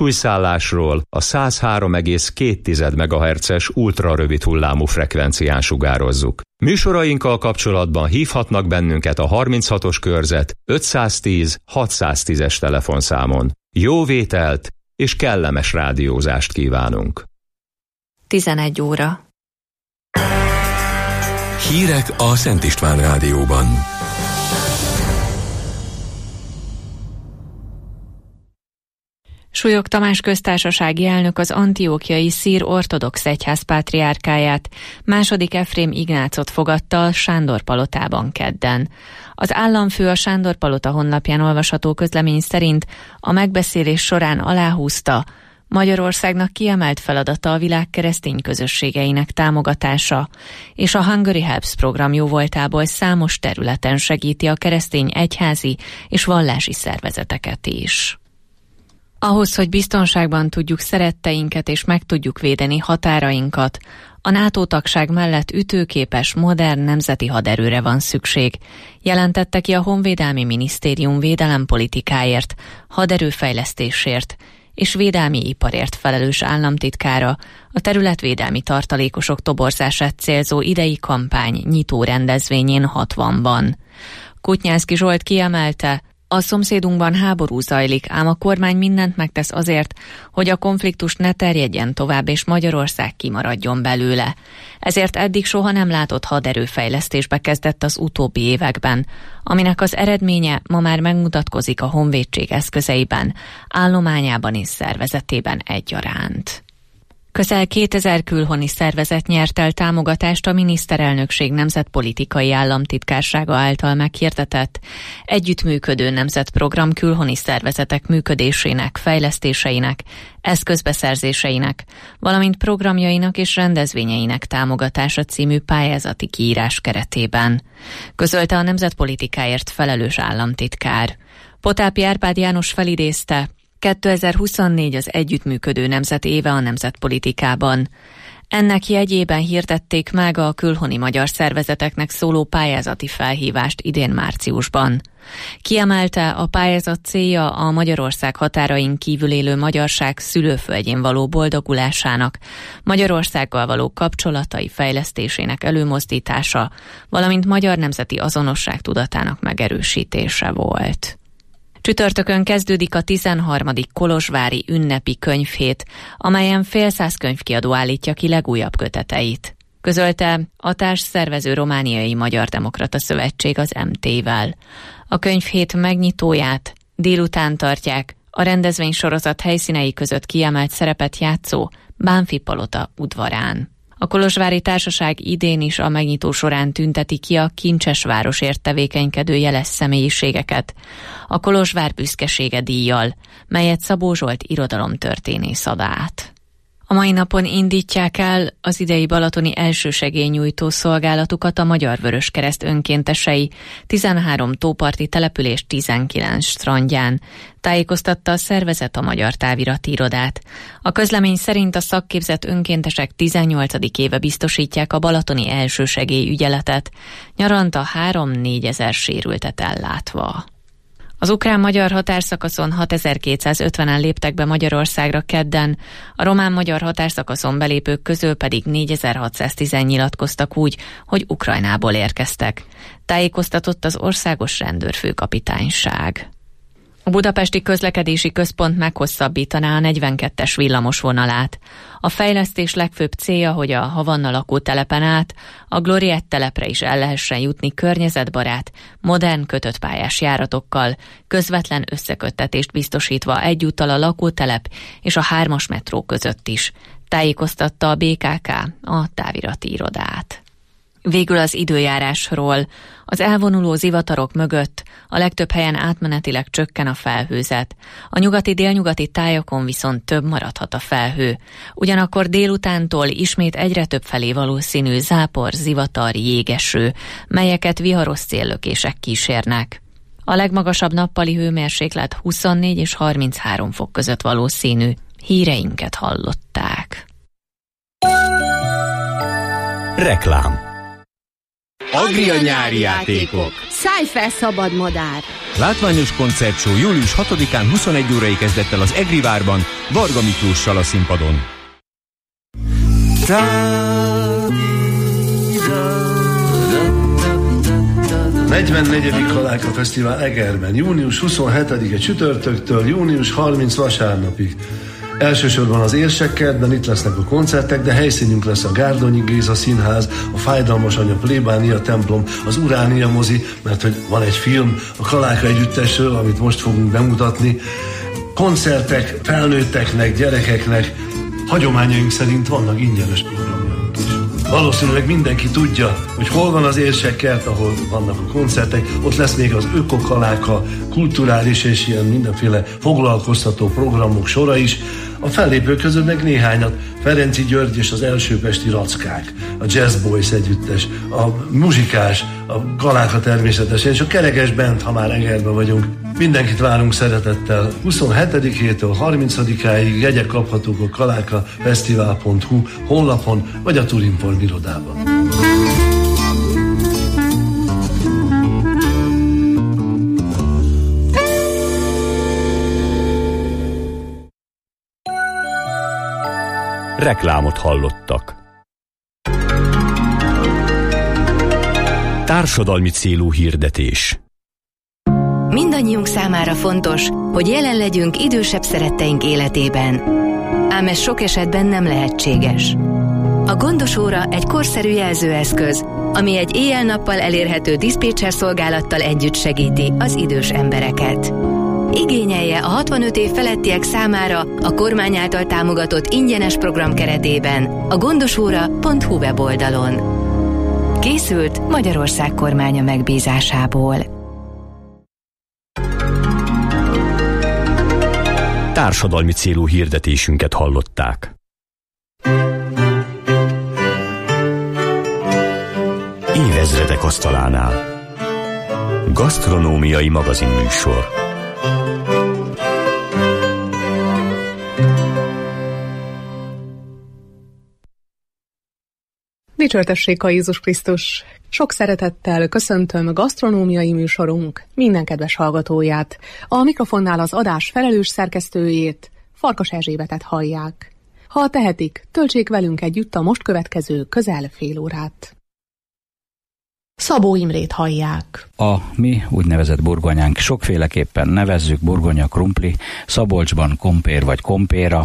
súlyszállásról a 103,2 MHz-es ultrarövid hullámú frekvencián sugározzuk. Műsorainkkal kapcsolatban hívhatnak bennünket a 36-os körzet 510 610-es telefonszámon. Jó vételt és kellemes rádiózást kívánunk! 11 óra. Hírek a Szent István Rádióban. Súlyog Tamás köztársasági elnök az antiókhiai szír ortodox egyház pátriárkáját, II. Efrém Ignácot fogadta a Sándor-palotában kedden. Az államfő a Sándor-palota honlapján olvasható közlemény szerint a megbeszélés során aláhúzta, Magyarországnak kiemelt feladata a világ keresztény közösségeinek támogatása, és a Hungary Helps program jóvoltából számos területen segíti a keresztény egyházi és vallási szervezeteket is. Ahhoz, hogy biztonságban tudjuk szeretteinket és meg tudjuk védeni határainkat, a NATO tagság mellett ütőképes, modern nemzeti haderőre van szükség, jelentette ki a Honvédelmi Minisztérium védelempolitikáért, haderőfejlesztésért és védelmi iparért felelős államtitkára a területvédelmi tartalékosok toborzását célzó idei kampány nyitó rendezvényén 60-ban. Kutnyánszky Zsolt kiemelte, a szomszédunkban háború zajlik, ám a kormány mindent megtesz azért, hogy a konfliktus ne terjedjen tovább, és Magyarország kimaradjon belőle. Ezért eddig soha nem látott haderőfejlesztésbe kezdett az utóbbi években, aminek az eredménye ma már megmutatkozik a honvédség eszközeiben, állományában és szervezetében egyaránt. Közel 2000 külhoni szervezet nyert el támogatást a miniszterelnökség nemzetpolitikai államtitkársága által meghirdetett együttműködő nemzetprogram külhoni szervezetek működésének, fejlesztéseinek, eszközbeszerzéseinek, valamint programjainak és rendezvényeinek támogatása című pályázati kiírás keretében, közölte a nemzetpolitikáért felelős államtitkár. Potápi Árpád János felidézte, 2024 az együttműködő nemzet éve a nemzetpolitikában. Ennek jegyében hirdették meg a külhoni magyar szervezeteknek szóló pályázati felhívást idén márciusban. Kiemelte, a pályázat célja a Magyarország határain kívül élő magyarság szülőföldjén való boldogulásának, Magyarországgal való kapcsolatai fejlesztésének előmozdítása, valamint magyar nemzeti azonosság tudatának megerősítése volt. Csütörtökön kezdődik a 13. kolozsvári ünnepi könyvhét, amelyen fél száz könyvkiadó állítja ki legújabb köteteit. Közölte a társszervező Romániai Magyar Demokrata Szövetség az MT-vel. A könyvhét megnyitóját délután tartják a rendezvénysorozat helyszínei között kiemelt szerepet játszó Bánffy palota udvarán. A kolozsvári társaság idén is a megnyitó során tünteti ki a Kincsesvárosért tevékenykedő jeles személyiségeket a Kolozsvár büszkesége díjjal, melyet Szabó Zsolt irodalomtörténész ad át. A mai napon indítják el az idei balatoni elsősegélynyújtó szolgálatukat a Magyar Vöröskereszt önkéntesei 13 tóparti település 19 strandján, tájékoztatta a szervezet a Magyar Távirati Irodát. A közlemény szerint a szakképzett önkéntesek 18. éve biztosítják a balatoni elsősegélyügyeletet, nyaranta 3-4 ezer sérültet ellátva. Az ukrán-magyar határszakaszon 6250-en léptek be Magyarországra kedden, a román-magyar határszakaszon belépők közül pedig 4610-en nyilatkoztak úgy, hogy Ukrajnából érkeztek. Tájékoztatott az Országos Rendőrfőkapitányság. A Budapesti Közlekedési Központ meghosszabbítaná a 42-es villamosvonalát. A fejlesztés legfőbb célja, hogy a Havanna lakótelepen át a Gloriette telepre is el lehessen jutni környezetbarát, modern kötöttpályás járatokkal, közvetlen összeköttetést biztosítva egyúttal a lakótelep és a 3-as metró között is, tájékoztatta a BKK a távirati irodát. Végül az időjárásról. Az elvonuló zivatarok mögött a legtöbb helyen átmenetileg csökken a felhőzet. A nyugati-délnyugati tájakon viszont több maradhat a felhő. Ugyanakkor délutántól ismét egyre több felé valószínű zápor, zivatar, jégeső, melyeket viharos széllökések kísérnek. A legmagasabb nappali hőmérséklet 24 és 33 fok között valószínű. Híreinket hallották. Reklám. Agria nyári játékok. Szállj fel, szabad madár. Látványos koncertshow július 6-án 21 órai kezdett el az Egrivárban, Varga Miklóssal a színpadon. 44. Kaláka Fesztivál Egerben, június 27-e csütörtöktől június 30 vasárnapig. Elsősorban az Érsekkertben itt lesznek a koncertek, de helyszínünk lesz a Gárdonyi Géza Színház, a Fájdalmas Anya plébánia templom, az Uránia mozi, mert hogy van egy film a Kaláka együttesről, amit most fogunk bemutatni. Koncertek felnőtteknek, gyerekeknek, hagyományaink szerint vannak ingyenes programjaink is. Valószínűleg mindenki tudja, hogy hol van az Érsekkert, ahol vannak a koncertek, ott lesz még az Ökokaláka, kulturális és ilyen mindenféle foglalkoztató programok sora is. A fellépők között meg néhányat, Ferenci György és az Elsőpesti Rackák, a Jazz Boys együttes, a Muzsikás, a Kaláka természetesen, és a Kerekes Band, ha már Egerben vagyunk. Mindenkit várunk szeretettel. 27-től 30-áig jegyek kaphatók a kalákafesztivál.hu honlapon, vagy a Turinform irodában. Reklámot hallottak. Társadalmi célú hirdetés. Mindannyiunk számára fontos, hogy jelen legyünk idősebb szeretteink életében. Ám ez sok esetben nem lehetséges. A Gondos óra egy korszerű jelzőeszköz, ami egy éjjel-nappal elérhető diszpécser szolgálattal együtt segíti az idős embereket. Igényelje a 65 év felettiek számára a kormány által támogatott ingyenes program keretében a gondosóra.hu weboldalon. Készült Magyarország kormánya megbízásából. Társadalmi célú hirdetésünket hallották. Évezredek asztalánál. Gasztronómiai magazinműsor. Dicsértessék a Jézus Krisztus! Sok szeretettel köszöntöm a gasztronómiai műsorunk minden kedves hallgatóját. A mikrofonnál az adás felelős szerkesztőjét, Farkas Erzsébetet hallják. Ha tehetik, töltsék velünk együtt a most következő közel fél órát. Szabó Imrét hallják. A mi úgynevezett burgonyánk sokféleképpen nevezzük: burgonya, krumpli, Szabolcsban kompér vagy kompéra,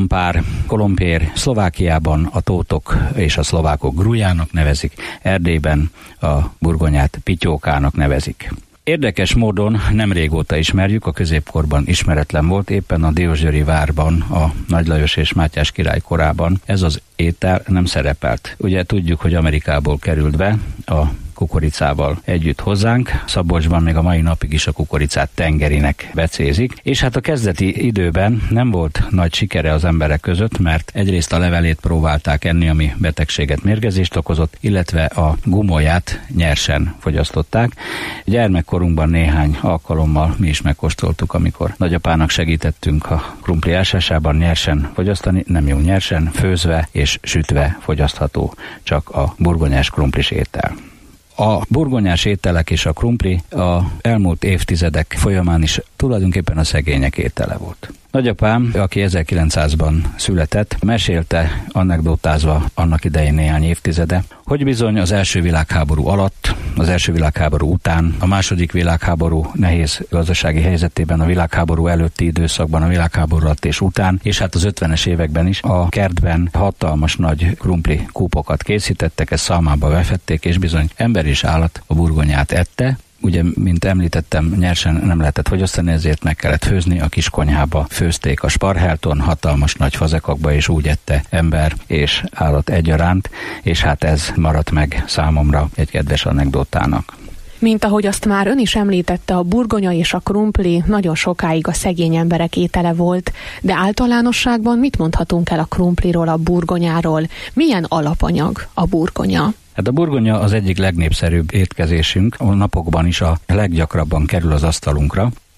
kolompér, Szlovákiában a tótok és a szlovákok grújának nevezik, Erdélyben a burgonyát pityókának nevezik. Érdekes módon nem régóta ismerjük, a középkorban ismeretlen volt, éppen a Diósgyőri várban, a Nagy Lajos és Mátyás király korában ez az étel nem szerepelt. Ugye tudjuk, hogy Amerikából került be a kukoricával együtt hozzánk. Szabolcsban még a mai napig is a kukoricát tengerinek becézik, és hát a kezdeti időben nem volt nagy sikere az emberek között, mert egyrészt a levelét próbálták enni, ami betegséget, mérgezést okozott, illetve a gumolyát nyersen fogyasztották. Gyermekkorunkban néhány alkalommal mi is megkóstoltuk, amikor nagyapának segítettünk a krumpli ásásában nyersen fogyasztani, nem jó nyersen, főzve és sütve fogyasztható csak a burgonyás krumplis étel. A burgonyás ételek és a krumpli a elmúlt évtizedek folyamán is tulajdonképpen a szegények étele volt. Nagyapám, aki 1900-ban született, mesélte, anekdotázva annak idején néhány évtizede, hogy bizony az első világháború alatt, az első világháború után, a második világháború nehéz gazdasági helyzetében, a világháború előtti időszakban, a világháború alatt és után, és hát az 50-es években is a kertben hatalmas nagy krumpli kúpokat készítettek, ezt szalmába befették, és bizony ember és állat a burgonyát ette. Ugye, mint említettem, nyersen nem lehetett fogyasztani, ezért meg kellett főzni. A kis konyhába főzték a sparhelton, hatalmas nagy fazekakba, és úgy ette ember és állat egyaránt, és hát ez maradt meg számomra egy kedves anekdotának. Mint ahogy azt már ön is említette, a burgonya és a krumpli nagyon sokáig a szegény emberek étele volt, de általánosságban mit mondhatunk el a krumpliról, a burgonyáról? Milyen alapanyag a burgonya? Hát a burgonya az egyik legnépszerűbb étkezésünk, a napokban is a leggyakrabban kerül az asztalunkra.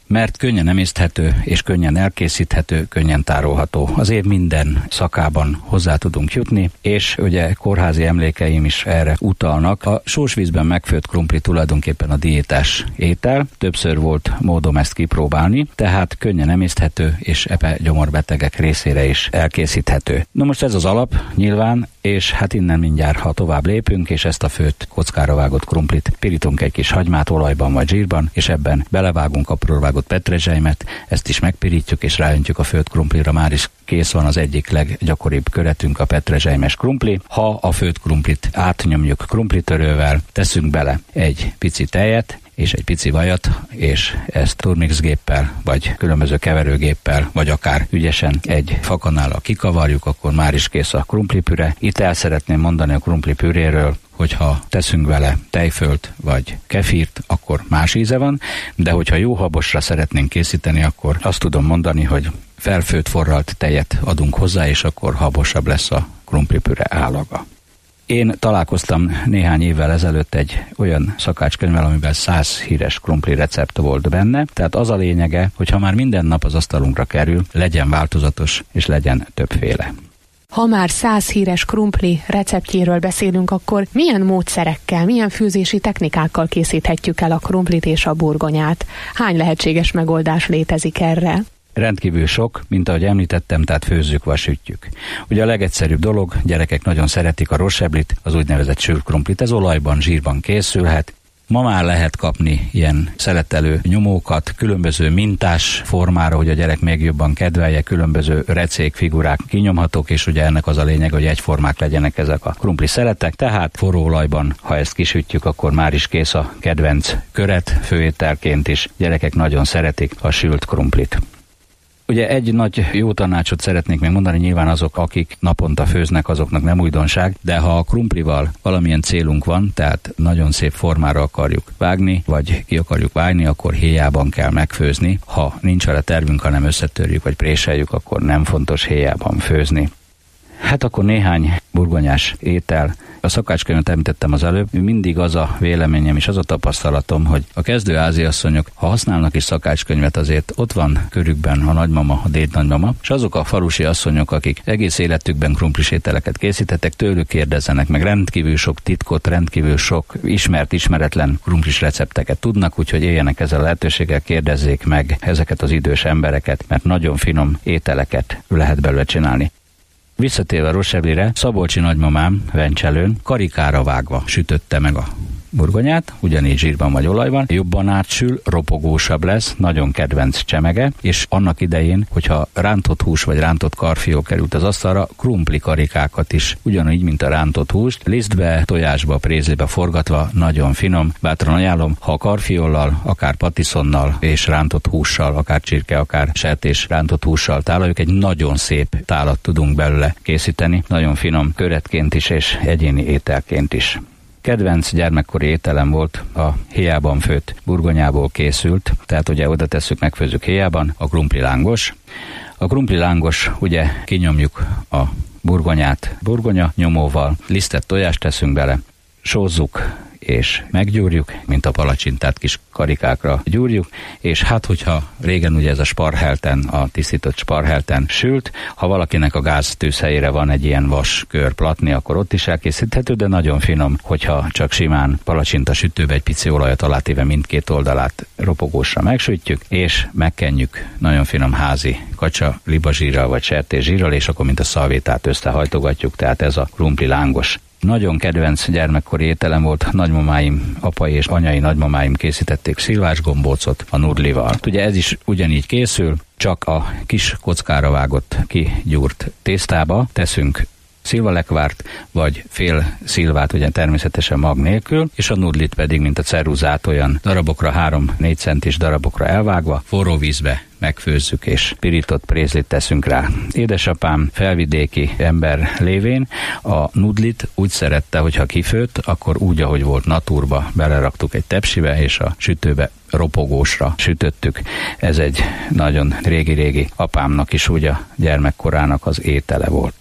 mert könnyen emészthető és könnyen elkészíthető, könnyen tárolható. Az év minden szakában hozzá tudunk jutni, és ugye kórházi emlékeim is erre utalnak. A sósvízben megfőtt krumpli tulajdonképpen a diétás étel. Többször volt módom ezt kipróbálni, tehát könnyen emészthető és gyomorbetegek részére is elkészíthető. Na most ez az alap nyilván, és hát innen mindjárt, ha tovább lépünk, és ezt a főtt kockára vágott krumplit pirítunk egy kis hagymát olajban vagy zsírban, és ebben belevágunk apróra vágott petrezselymet, ezt is megpirítjuk, és ráöntjük a főtt krumplira, már is kész van az egyik leggyakoribb köretünk, a petrezselymes krumpli. Ha a főtt krumplit átnyomjuk krumplitörővel, teszünk bele egy pici tejet, és egy pici vajat, és ezt turmixgéppel, vagy különböző keverőgéppel, vagy akár ügyesen egy fakanállal kikavarjuk, akkor már is kész a krumplipüre. Itt el szeretném mondani a krumplipüréről, hogyha teszünk vele tejfölt vagy kefírt, akkor más íze van, de hogyha jó habosra szeretnénk készíteni, akkor azt tudom mondani, hogy felfőtt forralt tejet adunk hozzá, és akkor habosabb lesz a krumplipüre állaga. Én találkoztam néhány évvel ezelőtt egy olyan szakácskönyvvel, amiben 100 híres krumpli recept volt benne, tehát az a lényege, hogy ha már minden nap az asztalunkra kerül, legyen változatos és legyen többféle. Ha már 100 híres krumpli receptjéről beszélünk, akkor milyen módszerekkel, milyen főzési technikákkal készíthetjük el a krumplit és a burgonyát? Hány lehetséges megoldás létezik erre? Rendkívül sok, mint ahogy említettem, tehát főzzük vagy sütjük. Ugye a legegyszerűbb dolog, gyerekek nagyon szeretik a rosseblit, az úgynevezett sült krumplit, ez olajban, zsírban készülhet. Ma már lehet kapni ilyen szeletelő nyomókat, különböző mintás formára, hogy a gyerek még jobban kedvelje, különböző recék, figurák kinyomhatók, és ugye ennek az a lényeg, hogy egyformák legyenek ezek a krumpli szeletek, tehát forró olajban, ha ezt kisütjük, akkor már is kész a kedvenc köret, főételként is. Gyerekek nagyon szeretik a sült krumplit. Ugye egy nagy jó tanácsot szeretnék még mondani, nyilván azok, akik naponta főznek, azoknak nem újdonság, de ha a krumplival valamilyen célunk van, tehát nagyon szép formára akarjuk vágni, vagy ki akarjuk vágni, akkor héjában kell megfőzni. Ha nincs arra tervünk, hanem összetörjük, vagy préseljük, akkor nem fontos héjában főzni. Hát akkor néhány burgonyás étel. A szakácskönyvet említettem az előbb, mindig az a véleményem és az a tapasztalatom, hogy a kezdő háziasszonyok, ha használnak is szakácskönyvet, azért ott van körükben a nagymama, a dédnagymama, és azok a falusi asszonyok, akik egész életükben krumplis ételeket készítettek, tőlük kérdezzenek meg, rendkívül sok titkot, rendkívül sok ismeretlen krumplis recepteket tudnak, úgyhogy éljenek ezzel a lehetőséggel, kérdezzék meg ezeket az idős embereket, mert nagyon finom ételeket lehet belőle csinálni. Visszatérve a rosseblire, szabolcsi nagymamám Vencselőn karikára vágva sütötte meg a burgonyát, ugyanígy zsírban vagy olajban, jobban átsül, ropogósabb lesz, nagyon kedvenc csemege, és annak idején, hogyha rántott hús vagy rántott karfiol került az asztalra, krumpli karikákat is, ugyanígy, mint a rántott húst, lisztbe, tojásba, prézébe forgatva, nagyon finom, bátran ajánlom, ha karfiollal, akár patiszonnal és rántott hússal, akár csirke, akár sertés rántott hússal tálaljuk, egy nagyon szép tálat tudunk belőle készíteni, nagyon finom köretként is és egyéni ételként is. Kedvenc gyermekkori ételem volt a héjában főtt burgonyából készült, tehát ugye oda tesszük, megfőzzük héjában, a krumpli lángos. A krumpli lángos, ugye kinyomjuk a burgonyát burgonya nyomóval, lisztet tojást teszünk bele, sózzuk és meggyúrjuk, mint a palacsintát kis karikákra gyúrjuk, és hát hogyha régen ugye ez a sparhelten, a tisztított sparhelten sült, ha valakinek a gáztűz helyére van egy ilyen vas körplatni, akkor ott is elkészíthető, de nagyon finom, hogyha csak simán palacsinta sütőbe egy pici olajat alátéve mindkét oldalát ropogósra megsütjük, és megkenjük nagyon finom házi kacsa libazsírral vagy sertészsírral, és akkor mint a szalvétát összehajtogatjuk, tehát ez a krumpli lángos. Nagyon kedvenc gyermekkori ételem volt, nagymamáim, apai és anyai nagymamáim készítették szilvás gombócot a nudlival. Ugye ez is ugyanígy készül, csak a kis kockára vágott, kigyúrt tésztába teszünk szilvalekvárt, vagy fél szilvát, ugye természetesen mag nélkül, és a nudlit pedig, mint a ceruzát, olyan darabokra, 3-4 centis darabokra elvágva, forró vízbe megfőzzük, és pirított prézlit teszünk rá. Édesapám felvidéki ember lévén a nudlit úgy szerette, hogyha kifőtt, akkor úgy, ahogy volt naturba, beleraktuk egy tepsibe, és a sütőbe ropogósra sütöttük. Ez egy nagyon régi-régi apámnak is úgy a gyermekkorának az étele volt.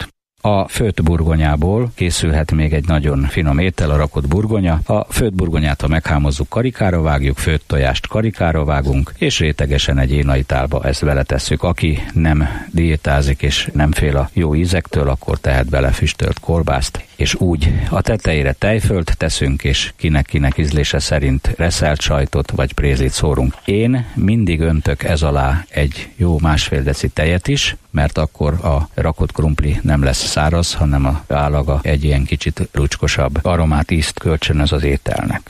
A főtt burgonyából készülhet még egy nagyon finom étel, a rakott burgonya. A főtt burgonyát, ha meghámozzuk, karikára vágjuk, főtt tojást karikára vágunk, és rétegesen egy énaitálba ezt beletesszük. Aki nem diétázik és nem fél a jó ízektől, akkor tehet bele füstölt kolbászt, és úgy a tetejére tejfölt teszünk, és kinek ízlése szerint reszelt sajtot vagy prézlit szórunk. Én mindig öntök ez alá egy jó 1,5 deci tejet is, mert akkor a rakott krumpli nem lesz száraz, hanem a állaga egy ilyen kicsit lucskosabb aromát, ízt kölcsönöz az ételnek.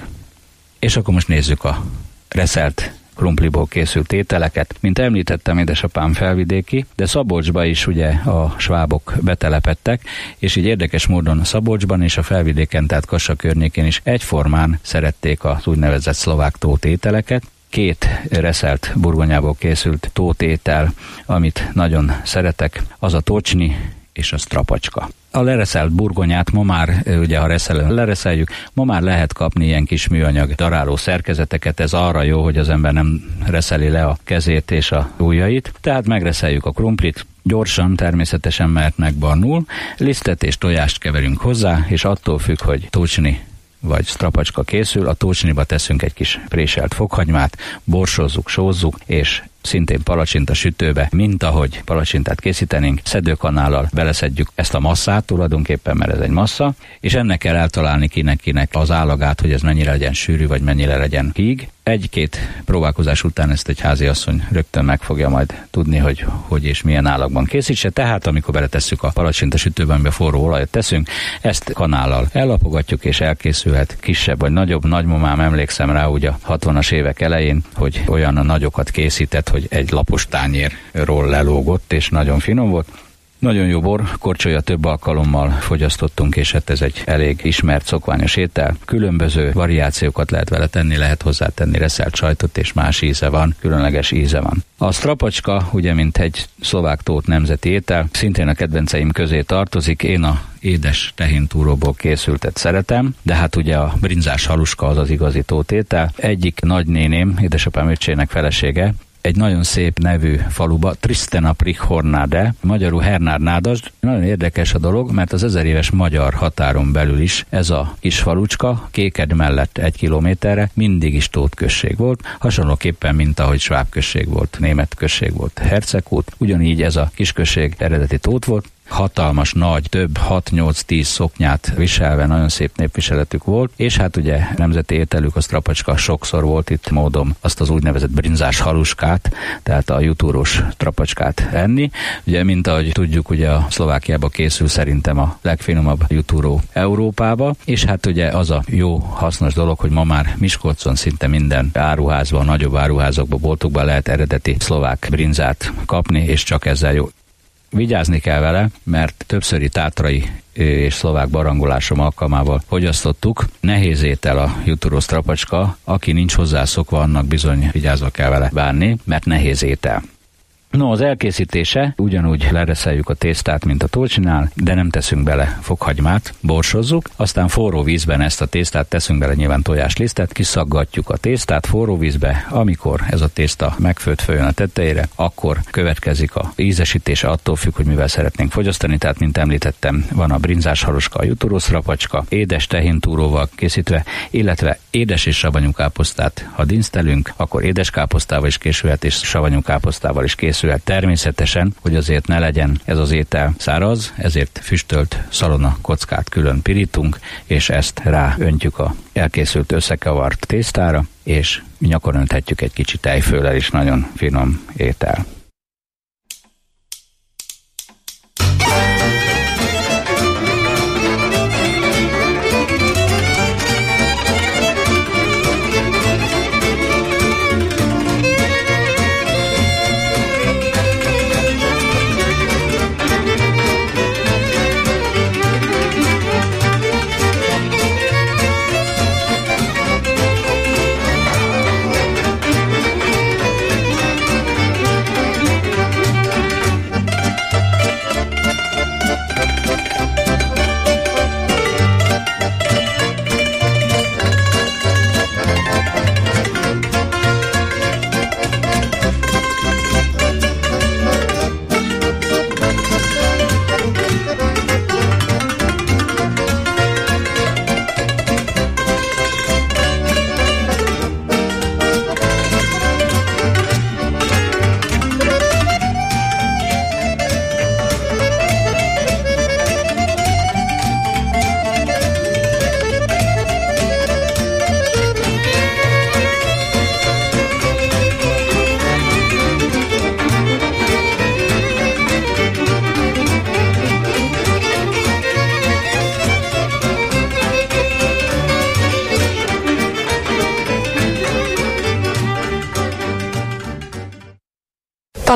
És akkor most nézzük a reszelt krumpliból készült ételeket. Mint említettem, édesapám felvidéki, de Szabolcsba is ugye a svábok betelepedtek, és így érdekes módon Szabolcsban és a felvidéken, tehát Kassa környékén is egyformán szerették az úgynevezett szlovák tótételeket. 2 reszelt burgonyából készült tótétel, amit nagyon szeretek, az a tocsni és a strapacska. A lereszelt burgonyát ma már, ugye ha lereszeljük, ma már lehet kapni ilyen kis műanyag daráló szerkezeteket, ez arra jó, hogy az ember nem reszeli le a kezét és a ujjait, tehát megreszeljük a krumplit, gyorsan, természetesen, mert megbarnul, lisztet és tojást keverünk hozzá, és attól függ, hogy tocsni vagy strapacska készül, a tocsniba teszünk egy kis préselt fokhagymát, borsozzuk, sózzuk, és szintén palacsinta sütőbe, mint ahogy palacsintát készítenénk, szedőkanállal beleszedjük ezt a masszát tulajdonképpen, mert ez egy massza, és ennek kell eltalálni kinek az állagát, hogy ez mennyire legyen sűrű, vagy mennyire legyen híg. 1-2 próbálkozás után ezt egy háziasszony rögtön meg fogja majd tudni, hogy és milyen állagban készítse. Tehát amikor beletesszük a palacsinta sütőbe, amiben forró olajat teszünk, ezt kanállal ellapogatjuk, és elkészülhet kisebb vagy nagyobb. Nagymamám, emlékszem rá ugye a 60-as évek elején, hogy olyan nagyokat készített, hogy egy lapos tányérról lelógott, és nagyon finom volt. Nagyon jó bor, korcsolya több alkalommal fogyasztottunk, és hát ez egy elég ismert szokványos étel. Különböző variációkat lehet vele tenni, lehet hozzátenni reszelt sajtot, és más íze van, különleges íze van. A strapacska, ugye, mint egy szlovák tót nemzeti étel, szintén a kedvenceim közé tartozik. Én a édes tehintúróból készültet szeretem, de hát ugye a brinzás haluska az igazi tótétel. Egyik nagynéném, édesapám öccsének felesége, egy nagyon szép nevű faluba, Tristena Prichornade, magyarul Hernárnádasd. Nagyon érdekes a dolog, mert az 1000 éves magyar határon belül is ez a kis falucska, Kéked mellett 1 kilométerre mindig is tótközség volt, hasonlóképpen, mint ahogy sváb község volt, német község volt, Hercegút, ugyanígy ez a kisközség eredeti tót volt. Hatalmas, nagy, több 6-8-10 szoknyát viselve, nagyon szép népviseletük volt, és hát ugye nemzeti ételük, a strapacska, sokszor volt itt módom azt az úgynevezett brinzás haluskát, tehát a jutúros strapacskát enni. Ugye, mint ahogy tudjuk, ugye a Szlovákiába készül szerintem a legfinomabb jutúró Európába, és hát ugye az a jó, hasznos dolog, hogy ma már Miskolcon szinte minden áruházban, nagyobb áruházakban, boltokban lehet eredeti szlovák brinzát kapni, és csak ezzel jó. Vigyázni kell vele, mert többszöri tátrai és szlovák barangolásom alkalmával fogyasztottuk. Nehéz étel a jutúró strapacska, aki nincs hozzászokva, annak bizony vigyázva kell vele bánni, mert nehéz étel. No, az elkészítése, ugyanúgy lereszeljük a tésztát, mint a tocsnál, de nem teszünk bele fokhagymát, borsozzuk, aztán forró vízben ezt a tésztát teszünk bele, nyilván tojáslisztet, kiszaggatjuk a tésztát forró vízbe, amikor ez a tészta megfőtt följön a tetejére, akkor következik a ízesítése, attól függ, hogy mivel szeretnénk fogyasztani, tehát mint említettem, van a brinzás haluska, a jutúró strapacska, édes tehintúróval készítve, illetve édes és savanyú káposztát, ha dinsztelünk, akkor édes káposztával is készülhet, és savanyú káposztával is készülhet. Természetesen, hogy azért ne legyen ez az étel száraz, ezért füstölt szalonna kockát külön pirítunk, és ezt ráöntjük a elkészült összekavart tésztára, és nyakon önthetjük egy kicsit tejföllel is, nagyon finom étel.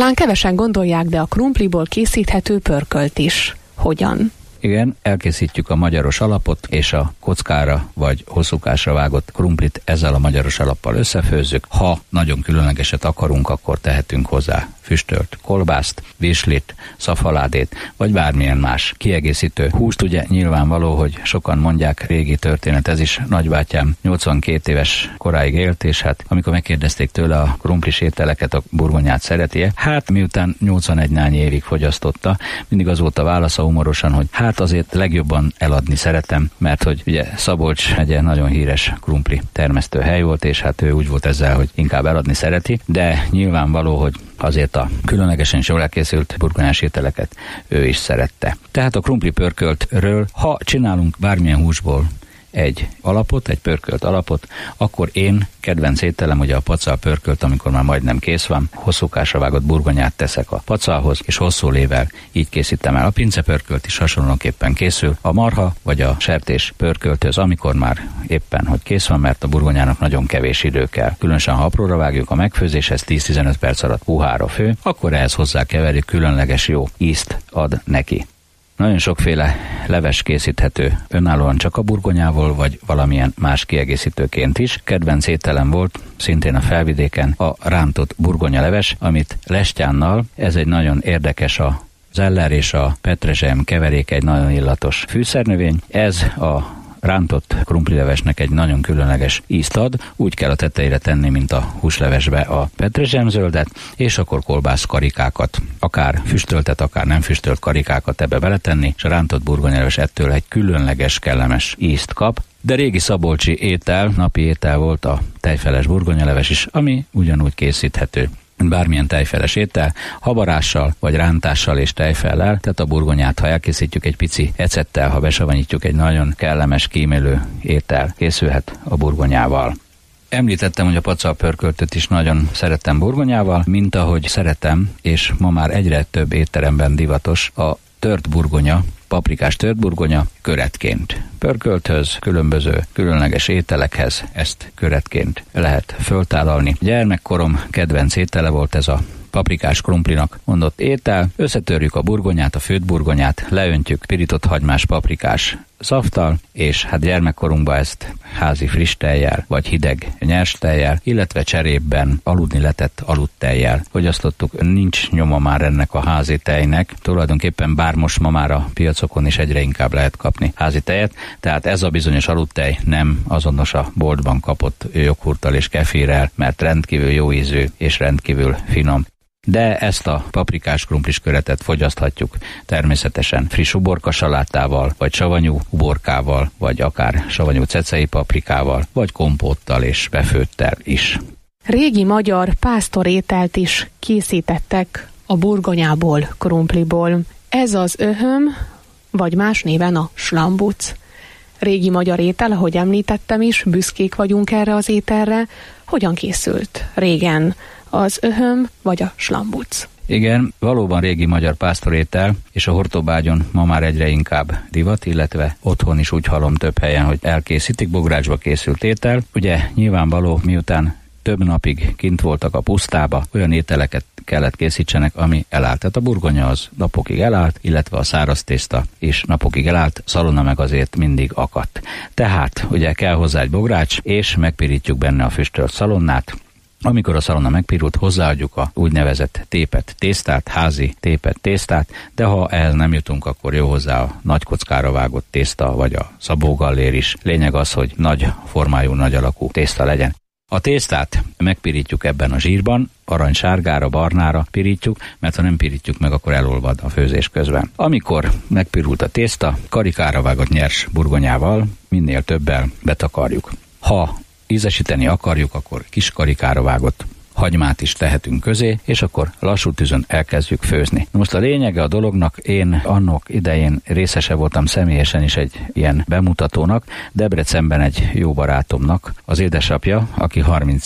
Talán kevesen gondolják, de a krumpliból készíthető pörkölt is. Hogyan? Igen, elkészítjük a magyaros alapot, és a kockára vagy hosszúkásra vágott krumplit ezzel a magyaros alappal összefőzzük. Ha nagyon különlegeset akarunk, akkor tehetünk hozzá füstölt kolbászt, virslit, szafaládét, vagy bármilyen más kiegészítő húst. Ugye nyilvánvaló, hogy sokan mondják, régi történet, ez is nagybátyám 82 éves koráig élt, és hát amikor megkérdezték tőle a krumplis ételeket, a burgonyát szereti-e, hát miután 81 évig fogyasztotta, mindig az volt a válasza humorosan, hogy hát azért legjobban eladni szeretem, mert hogy ugye Szabolcs megye nagyon híres krumpli termesztő hely volt, és hát ő úgy volt ezzel, hogy inkább eladni szereti, de nyilvánvaló, hogy azért a különlegesen jól elkészült burgonyás ételeket ő is szerette. Tehát a krumpli pörköltről, ha csinálunk bármilyen húsból egy alapot, egy pörkölt alapot, akkor én kedvenc ételem ugye a pacal pörkölt, amikor már majdnem kész van, hosszúkásra vágott burgonyát teszek a pacalhoz, és hosszú lével így készítem el. A pince pörkölt is hasonlóképpen készül, a marha vagy a sertés pörkölthöz, amikor már éppen, hogy kész van, mert a burgonyának nagyon kevés idő kell. Különösen ha apróra vágjuk, a megfőzéshez 10-15 perc alatt puhára fő, akkor ehhez hozzá keverjük, különleges jó ízt ad neki. Nagyon sokféle leves készíthető önállóan csak a burgonyával, vagy valamilyen más kiegészítőként is. Kedvenc ételem volt szintén a Felvidéken a rántott burgonyaleves, amit lestjánnal, ez egy nagyon érdekes a zeller és a petrezselyem keverék, egy nagyon illatos fűszernövény. Ez a rántott krumplilevesnek egy nagyon különleges ízt ad, úgy kell a tetejére tenni, mint a húslevesbe a petrezselyemzöldet, és akkor kolbászkarikákat, akár füstöltet, akár nem füstölt karikákat ebbe beletenni, és a rántott burgonyaleves ettől egy különleges, kellemes ízt kap. De régi szabolcsi étel, napi étel volt a tejfeles burgonyaleves is, ami ugyanúgy készíthető bármilyen tejfeles étel, habarással, vagy rántással és tejfellel, tehát a burgonyát, ha elkészítjük egy pici ecettel, ha besavanyítjuk, egy nagyon kellemes, kímélő étel készülhet a burgonyával. Említettem, hogy a pacalpörköltöt is nagyon szeretem burgonyával, mint ahogy szeretem, és ma már egyre több étteremben divatos a tört burgonya, paprikás tört burgonya köretként. Pörkölthöz, különböző különleges ételekhez ezt köretként lehet föltállalni. Gyermekkorom kedvenc étele volt ez a paprikás krumplinak mondott étel. Összetörjük a burgonyát, a főtt burgonyát, leöntjük pirított hagymás paprikás szafttal, és hát gyermekkorunkban ezt házi friss tejjel, vagy hideg nyers tejjel, illetve cserépben aludni letett aludtejjel fogyasztottuk. Nincs nyoma már ennek a házi tejnek. Tulajdonképpen bár most ma már a piacokon is egyre inkább lehet kapni házi tejet, tehát ez a bizonyos aludtej nem azonos a boltban kapott joghurttal és kefirrel, mert rendkívül jó ízű és rendkívül finom. De ezt a paprikás krumplis köretet fogyaszthatjuk természetesen friss uborka salátával, vagy savanyú uborkával, vagy akár savanyú cecei paprikával, vagy kompóttal és befőttel is. Régi magyar pásztorételt is készítettek a burgonyából, krumpliból. Ez az öhöm, vagy más néven a slambuc. Régi magyar étel, ahogy említettem is, büszkék vagyunk erre az ételre. Hogyan készült régen az öhöm vagy a slambuc? Igen, valóban régi magyar pásztorétel, és a Hortobágyon ma már egyre inkább divat, illetve otthon is úgy hallom több helyen, hogy elkészítik, bográcsba készült étel. Ugye nyilvánvaló, miután több napig kint voltak a pusztába, olyan ételeket kellett készítsenek, ami elállt. Tehát a burgonya az napokig elállt, illetve a száraz tészta is napokig elállt, szalonna meg azért mindig akadt. Tehát ugye kell hozzá egy bogrács, és megpirítjuk benne a füstölt szalonnát. Amikor a szalonna megpirult, hozzáadjuk a úgynevezett tépett tésztát, házi tépett tésztát, de ha ehhez nem jutunk, akkor jó hozzá a nagy kockára vágott tészta, vagy a szabógallér is. Lényeg az, hogy nagy formájú, nagy alakú tészta legyen. A tésztát megpirítjuk ebben a zsírban, aranysárgára, barnára pirítjuk, mert ha nem pirítjuk meg, akkor elolvad a főzés közben. Amikor megpirult a tészta, karikára vágott nyers burgonyával, minél többel betakarjuk. Ha ízesíteni akarjuk, akkor kis karikára vágott hagymát is tehetünk közé, és akkor lassú tűzön elkezdjük főzni. Most a lényege a dolognak, én annak idején részese voltam személyesen is egy ilyen bemutatónak, Debrecenben egy jó barátomnak az édesapja, aki 30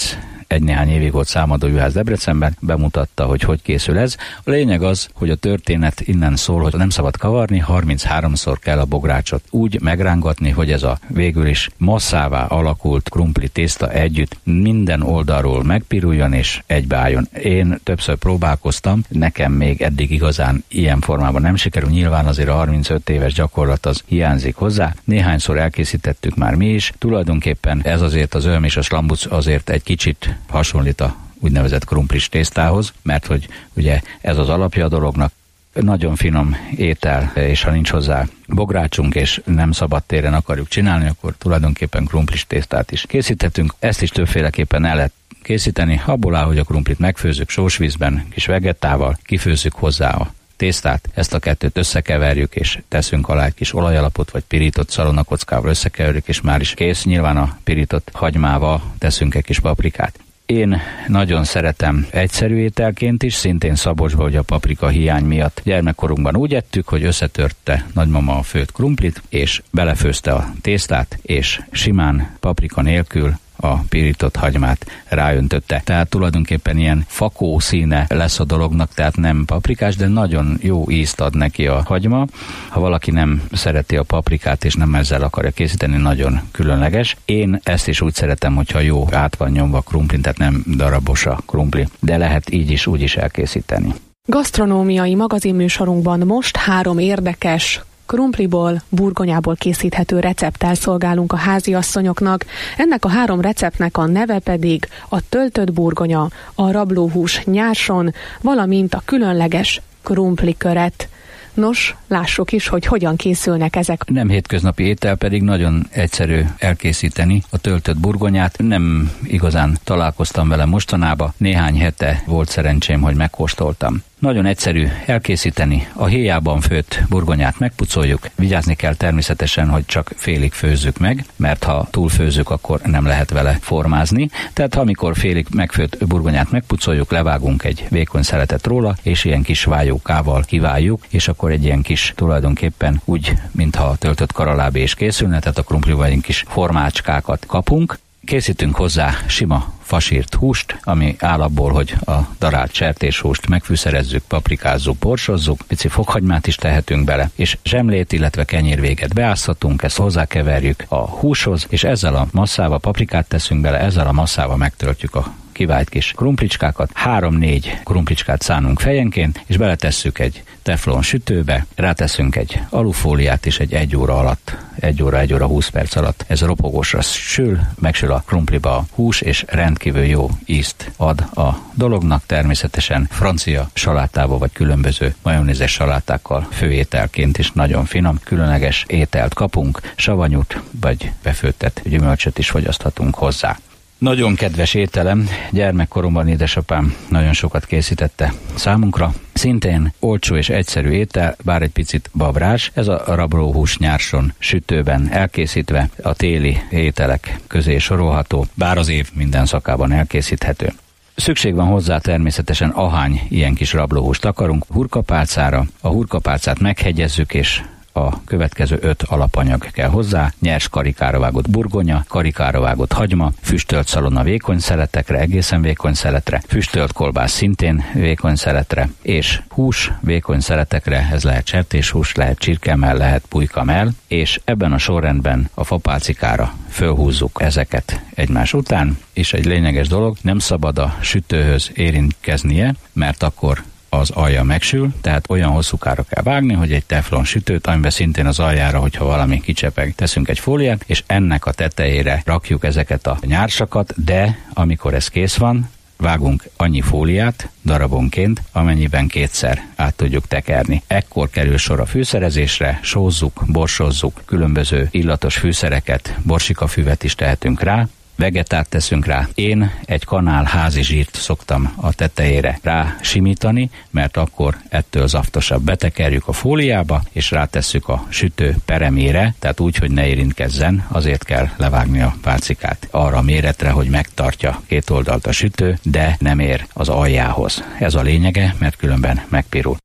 egy-néhány évig volt számadójuhász Debrecenben, bemutatta, hogy készül ez. A lényeg az, hogy a történet innen szól, hogy nem szabad kavarni, 33-szor kell a bográcsot úgy megrángatni, hogy ez a végül is masszává alakult krumpli tészta együtt minden oldalról megpiruljon és egybeálljon. Én többször próbálkoztam, nekem még eddig igazán ilyen formában nem sikerül, nyilván azért a 35 éves gyakorlat az hiányzik hozzá. Néhányszor elkészítettük már mi is. Tulajdonképpen ez azért az öröm és a slambuc azért egy kicsit hasonlít a úgynevezett krumplis tésztához, mert hogy ugye ez az alapja a dolognak. Nagyon finom étel, és ha nincs hozzá bográcsunk, és nem szabad téren akarjuk csinálni, akkor tulajdonképpen krumplis tésztát is készíthetünk. Ezt is többféleképpen el lehet készíteni, abból áll, hogy a krumplit megfőzzük sósvízben, kis vegetával, kifőzzük hozzá a tésztát, ezt a kettőt összekeverjük, és teszünk alá egy kis olajalapot, vagy pirított szalonakockával összekeverjük, és már is kész. Nyilván a pirított hagymával teszünk egy kis paprikát. Én nagyon szeretem egyszerű ételként is, szintén Szabolcsban, hogy a paprika hiány miatt gyermekkorunkban úgy ettük, hogy összetörte nagymama a főtt krumplit, és belefőzte a tésztát, és simán paprika nélkül a pirított hagymát ráöntötte. Tehát tulajdonképpen ilyen fakó színe lesz a dolognak, tehát nem paprikás, de nagyon jó ízt ad neki a hagyma. Ha valaki nem szereti a paprikát, és nem ezzel akarja készíteni, nagyon különleges. Én ezt is úgy szeretem, hogyha jó át van nyomva krumplin, tehát nem darabos a krumpli, de lehet így is, úgy is elkészíteni. Gasztronómiai magazinműsorunkban most 3 érdekes krumpliból, burgonyából készíthető recepttel szolgálunk a háziasszonyoknak. Ennek a 3 receptnek a neve pedig a töltött burgonya, a rablóhús nyárson, valamint a különleges krumpliköret. Nos, lássuk is, hogy hogyan készülnek ezek. Nem hétköznapi étel, pedig nagyon egyszerű elkészíteni a töltött burgonyát. Nem igazán találkoztam vele mostanában, néhány hete volt szerencsém, hogy megkóstoltam. Nagyon egyszerű elkészíteni, a héjában főtt burgonyát megpucoljuk, vigyázni kell természetesen, hogy csak félig főzzük meg, mert ha túlfőzzük, akkor nem lehet vele formázni. Tehát amikor félig megfőtt burgonyát megpucoljuk, levágunk egy vékony szeletet róla, és ilyen kis vájókával kiváljuk, és akkor egy ilyen kis tulajdonképpen úgy, mintha töltött karalábé is készülne, tehát a krumplival egy kis formácskákat kapunk. Készítünk hozzá sima fasírt húst, ami áll abból, hogy a darált sertéshúst megfűszerezzük, paprikázzuk, borsozzuk, pici fokhagymát is tehetünk bele, és zsemlét, illetve kenyérvéget beáztatunk, ezt hozzákeverjük a húshoz, és ezzel a masszával paprikát teszünk bele, ezzel a masszával megtöltjük a kivált kis krumplicskákat, 3-4 krumplicskát szánunk fejenként, és beletesszük egy teflon sütőbe, ráteszünk egy alufóliát, és egy 1 óra alatt, 1 óra 20 perc alatt ez ropogósra sül, megsül a krumpliba a hús, és rendkívül jó ízt ad a dolognak, természetesen francia salátával, vagy különböző majonézes salátákkal főételként is nagyon finom, különleges ételt kapunk, savanyút, vagy befőttet gyümölcsöt is fogyaszthatunk hozzá. Nagyon kedves ételem, gyermekkoromban édesapám nagyon sokat készítette számunkra. Szintén olcsó és egyszerű étel, bár egy picit babrás. Ez a rablóhús nyárson sütőben elkészítve a téli ételek közé sorolható, bár az év minden szakában elkészíthető. Szükség van hozzá természetesen, ahány ilyen kis rablóhúst akarunk, hurkapálcára. A hurkapálcát meghegyezzük, és a következő 5 alapanyag kell hozzá: nyers karikára vágott burgonya, karikára vágott hagyma, füstölt szalonna vékony szeletekre, egészen vékony szeletre, füstölt kolbász szintén vékony szeletre, és hús vékony szeletekre, ez lehet sertéshús, lehet csirkemell, lehet pulykamell, és ebben a sorrendben a fapálcikára fölhúzzuk ezeket egymás után, és egy lényeges dolog, nem szabad a sütőhöz érintkeznie, mert akkor az alja megsül, tehát olyan hosszúkára kell vágni, hogy egy teflon sütőt, amiben szintén az aljára, hogyha valami kicsepeg, teszünk egy fóliát, és ennek a tetejére rakjuk ezeket a nyársakat, de amikor ez kész van, vágunk annyi fóliát darabonként, amennyiben 2-szer át tudjuk tekerni. Ekkor kerül sor a fűszerezésre, sózzuk, borsozzuk, különböző illatos fűszereket, borsikafüvet is tehetünk rá, vegetát teszünk rá. Én egy kanál házi zsírt szoktam a tetejére rá simítani, mert akkor ettől zaftosabb. Betekerjük a fóliába, és rátesszük a sütő peremére, tehát úgy, hogy ne érintkezzen, azért kell levágni a pálcikát arra a méretre, hogy megtartja 2 oldalt a sütő, de nem ér az aljához. Ez a lényege, mert különben megpirul.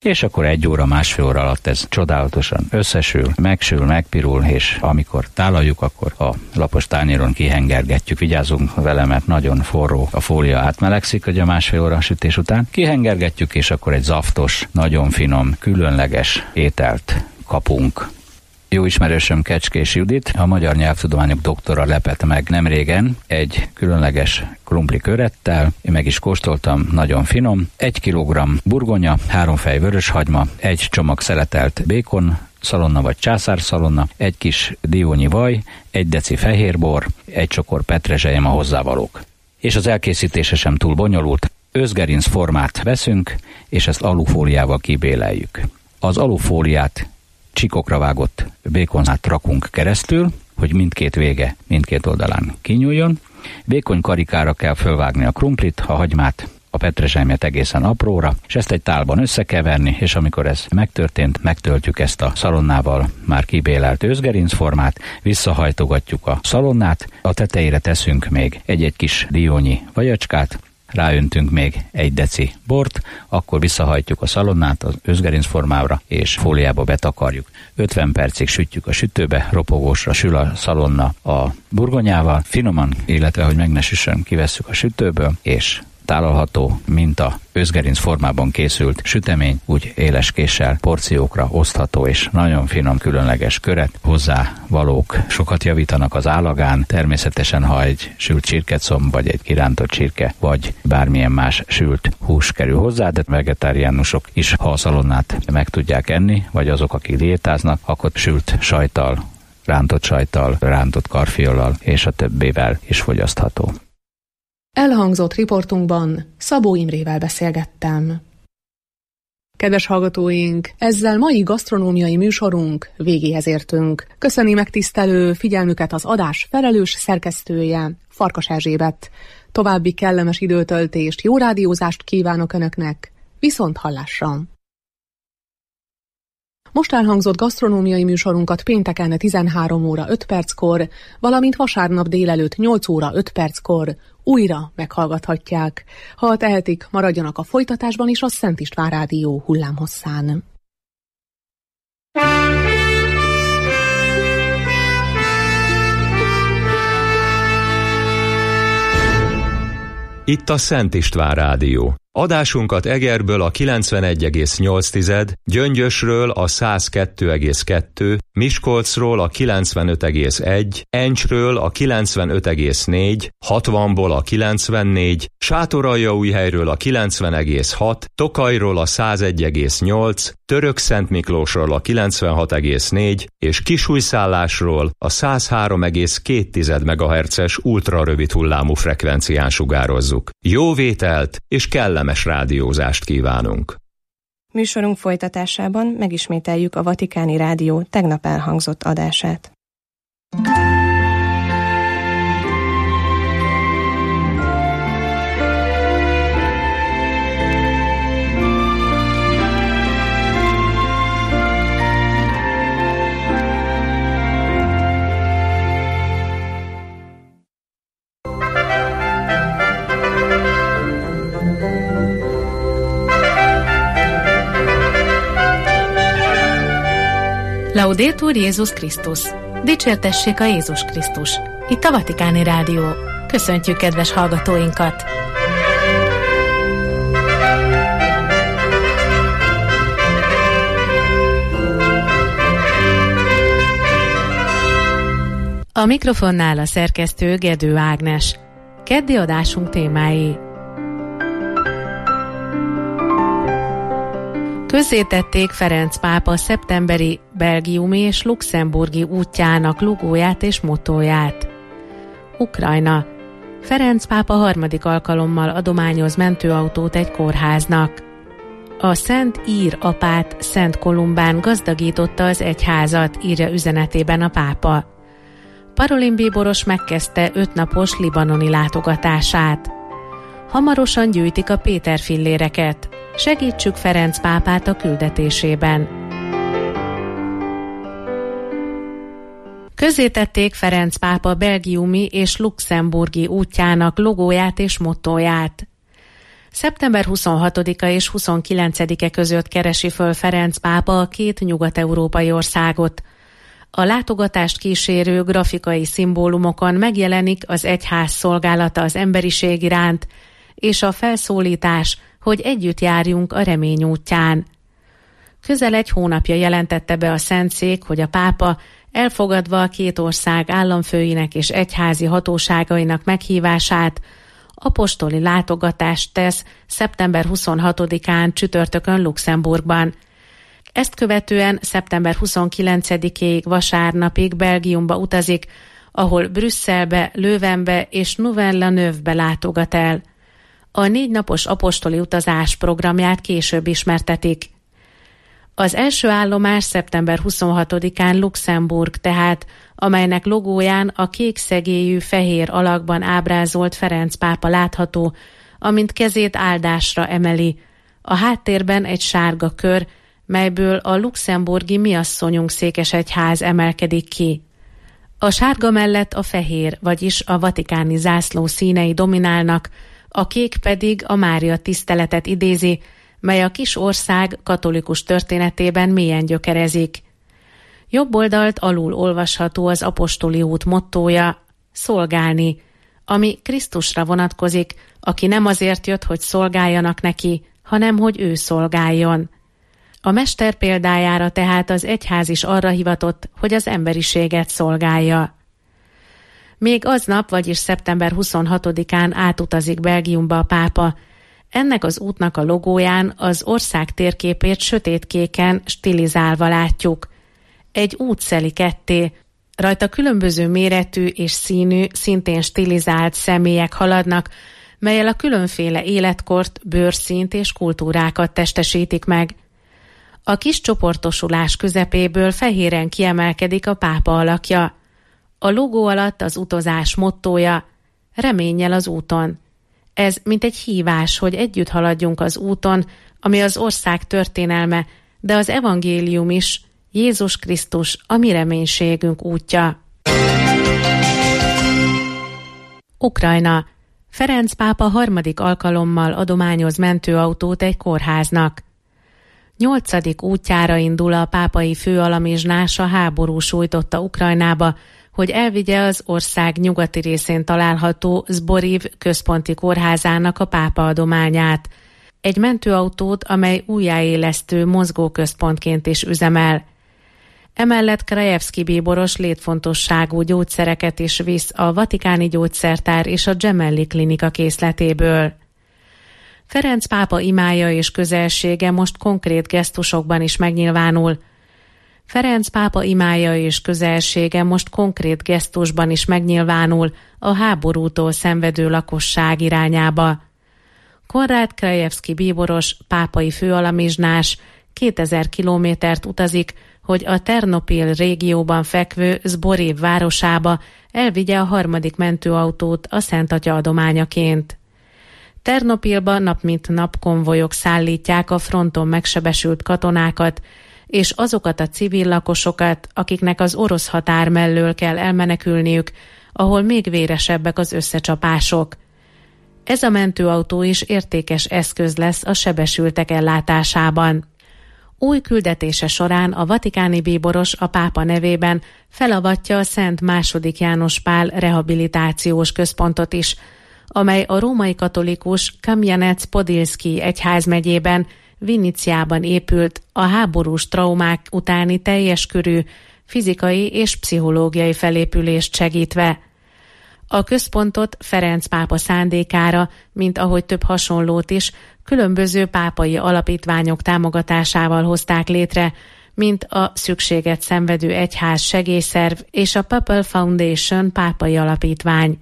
és akkor 1 óra, másfél óra alatt ez csodálatosan összesül, megsül, megpirul, és amikor tálaljuk, akkor a lapos tányéron kihengergetjük. Vigyázzunk vele, mert nagyon forró, a fólia átmelegszik, hogy a másfél óra sütés után. Kihengergetjük, és akkor egy zaftos, nagyon finom, különleges ételt kapunk. Jó ismerősöm Kecskés Judit, a magyar nyelvtudományok doktora lepett meg nemrégen egy különleges krumpli körettel. Én meg is kóstoltam, nagyon finom. 1 kilogramm burgonya, 3 fej vöröshagyma, 1 csomag szeletelt békon, szalonna vagy császárszalonna, 1 kis diónyi vaj, 1 deci fehérbor, 1 csokor petrezselyem a hozzávalók. És az elkészítése sem túl bonyolult. Őszgerinc formát veszünk, és ezt alufóliával kibéleljük. Az alufóliát csíkokra vágott békonát rakunk keresztül, hogy mindkét oldalán kinyúljon. Vékony karikára kell fölvágni a krumplit, a hagymát, a petrezselymet egészen apróra, és ezt egy tálban összekeverni, és amikor ez megtörtént, megtöltjük ezt a szalonnával már kibélelt őszgerincformát, visszahajtogatjuk a szalonnát, a tetejére teszünk még egy kis diónyi vajacskát, ráöntünk még 1 deci bort, akkor visszahajtjuk a szalonnát az őszgerincformára, és fóliába betakarjuk. 50 percig sütjük a sütőbe, ropogósra sül a szalonna a burgonyával, finoman, illetve hogy meg ne süssön, kivesszük a sütőből, és tálalható, mint a őszgerinc formában készült sütemény, úgy éles késsel porciókra osztható, és nagyon finom, különleges köret. Hozzá valók sokat javítanak az állagán, természetesen, ha egy sült csirkecomb, vagy egy kirántott csirke, vagy bármilyen más sült hús kerül hozzá, de vegetáriánusok is, ha a szalonnát meg tudják enni, vagy azok, akik diétáznak, akkor sült sajttal, rántott karfiollal és a többével is fogyasztható. Elhangzott riportunkban Szabó Imrével beszélgettem. Kedves hallgatóink, ezzel mai gasztronómiai műsorunk végéhez értünk. Köszöni megtisztelő figyelmüket az adás felelős szerkesztője, Farkas Erzsébet. További kellemes időtöltést, jó rádiózást kívánok Önöknek, viszont hallásra! Most elhangzott gasztronómiai műsorunkat pénteken 13 óra 5 perckor, valamint vasárnap délelőtt 8 óra 5 perckor újra meghallgathatják. Ha tehetik, maradjanak a folytatásban is a Szent István Rádió hullámhosszán. Itt a Szent István Rádió. Adásunkat Egerből a 91,8, Gyöngyösről a 102,2, Miskolcról a 95,1, Encsről a 95,4, 60-ból a 94, Sátoraljaújhelyről a 90,6, Tokajról a 101,8, Törökszentmiklósról a 96,4 és Kisújszállásról a 103,2 MHz-es ultrarövid hullámú frekvencián sugározzuk. Jó vételt és kellemes rádiózást kívánunk! Műsorunk folytatásában megismételjük a Vatikáni Rádió tegnap elhangzott adását. Laudetur Jézus Krisztus! Dicsértessék a Jézus Krisztus! Itt a Vatikáni Rádió. Köszöntjük kedves hallgatóinkat! A mikrofonnál a szerkesztő Gedő Ágnes. Keddi adásunk témái: közzétették Ferenc pápa szeptemberi belgiumi és luxemburgi útjának logóját és mottóját. Ukrajna. Ferenc pápa harmadik alkalommal adományoz mentőautót egy kórháznak. A Szent Ír apát Szent Kolumbán gazdagította az egyházat, írja üzenetében a pápa. Parolin bíboros megkezdte 5 napos libanoni látogatását. Hamarosan gyűjtik a Péter filléreket. Segítsük Ferenc pápát a küldetésében. Közzétették Ferenc pápa belgiumi és luxemburgi útjának logóját és mottóját. Szeptember 26-a és 29-e között keresi föl Ferenc pápa a két nyugat-európai országot. A látogatást kísérő grafikai szimbólumokon megjelenik az egyház szolgálata az emberiség iránt, és a felszólítás, hogy együtt járjunk a remény útján. Közel egy hónapja jelentette be a Szentszék, hogy a pápa, elfogadva a két ország államfőinek és egyházi hatóságainak meghívását, apostoli látogatást tesz szeptember 26-án csütörtökön Luxemburgban. Ezt követően szeptember 29-ig vasárnapig Belgiumba utazik, ahol Brüsszelbe, Leuvenbe és Louvain-la-Neuve-be látogat el. A 4 napos apostoli utazás programját később ismertetik. Az első állomás szeptember 26-án Luxemburg tehát, amelynek logóján a kék szegélyű fehér alakban ábrázolt Ferenc pápa látható, amint kezét áldásra emeli. A háttérben egy sárga kör, melyből a luxemburgi Mi Asszonyunk székesegyház emelkedik ki. A sárga mellett a fehér, vagyis a vatikáni zászló színei dominálnak, a kék pedig a Mária tiszteletet idézi, mely a kis ország katolikus történetében mélyen gyökerezik. Jobb oldalt alul olvasható az apostoli út mottója, szolgálni, ami Krisztusra vonatkozik, aki nem azért jött, hogy szolgáljanak neki, hanem hogy ő szolgáljon. A mester példájára tehát az egyház is arra hivatott, hogy az emberiséget szolgálja. Még aznap, vagyis szeptember 26-án átutazik Belgiumba a pápa. Ennek az útnak a logóján az ország térképét sötétkéken stilizálva látjuk. Egy út szeli ketté, rajta különböző méretű és színű, szintén stilizált személyek haladnak, melyel a különféle életkort, bőrszínt és kultúrákat testesítik meg. A kis csoportosulás közepéből fehéren kiemelkedik a pápa alakja. A logó alatt az utazás mottója, reménnyel az úton. Ez mint egy hívás, hogy együtt haladjunk az úton, ami az ország történelme, de az evangélium is, Jézus Krisztus, a mi reménységünk útja. Ukrajna. Ferenc pápa 3. alkalommal adományoz mentőautót egy kórháznak. 8. útjára indul a pápai főalamizsnás a háború sújtotta Ukrajnába, hogy elvigye az ország nyugati részén található Zboriv központi kórházának a pápa adományát. Egy mentőautót, amely újjáélesztő mozgóközpontként is üzemel. Emellett Krajewski bíboros létfontosságú gyógyszereket is visz a Vatikáni Gyógyszertár és a Gemelli Klinika készletéből. Ferenc pápa imája és közelsége most konkrét gesztusokban is megnyilvánul. Ferenc pápa imája és közelsége most konkrét gesztusban is megnyilvánul a háborútól szenvedő lakosság irányába. Konrád Krajewski bíboros, pápai főalamizsnás 2000 kilométert utazik, hogy a Ternopil régióban fekvő Zboriv városába elvigye a 3. mentőautót a Szent Atya adományaként. Ternopilba nap mint nap konvojok szállítják a fronton megsebesült katonákat, és azokat a civil lakosokat, akiknek az orosz határ mellől kell elmenekülniük, ahol még véresebbek az összecsapások. Ez a mentőautó is értékes eszköz lesz a sebesültek ellátásában. Új küldetése során a vatikáni bíboros a pápa nevében felavatja a Szent II. János Pál rehabilitációs központot is, amely a római katolikus Kamjanec-Podilszky egyházmegyében, Viniciában épült a háborús traumák utáni teljes körű fizikai és pszichológiai felépülést segítve. A központot Ferenc pápa szándékára, mint ahogy több hasonlót is, különböző pápai alapítványok támogatásával hozták létre, mint a Szükséget szenvedő egyház segélyszerv és a Papal Foundation pápai alapítvány.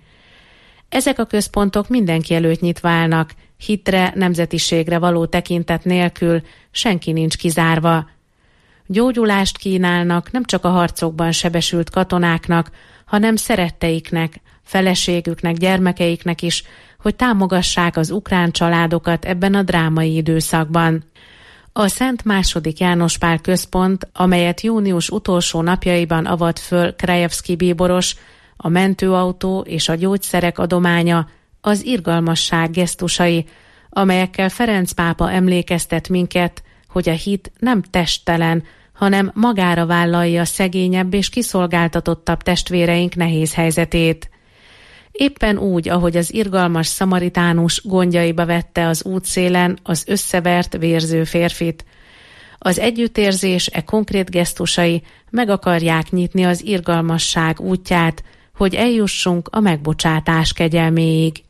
Ezek a központok mindenki előtt nyitva állnak, hitre, nemzetiségre való tekintet nélkül, senki nincs kizárva. Gyógyulást kínálnak nem csak a harcokban sebesült katonáknak, hanem szeretteiknek, feleségüknek, gyermekeiknek is, hogy támogassák az ukrán családokat ebben a drámai időszakban. A Szent II. János Pál központ, amelyet június utolsó napjaiban avat föl Krajewski bíboros, a mentőautó és a gyógyszerek adománya, az irgalmasság gesztusai, amelyekkel Ferenc pápa emlékeztet minket, hogy a hit nem testtelen, hanem magára vállalja szegényebb és kiszolgáltatottabb testvéreink nehéz helyzetét. Éppen úgy, ahogy az irgalmas szamaritánus gondjaiba vette az útszélen az összevert, vérző férfit. Az együttérzés konkrét gesztusai meg akarják nyitni az irgalmasság útját, hogy eljussunk a megbocsátás kegyelméig.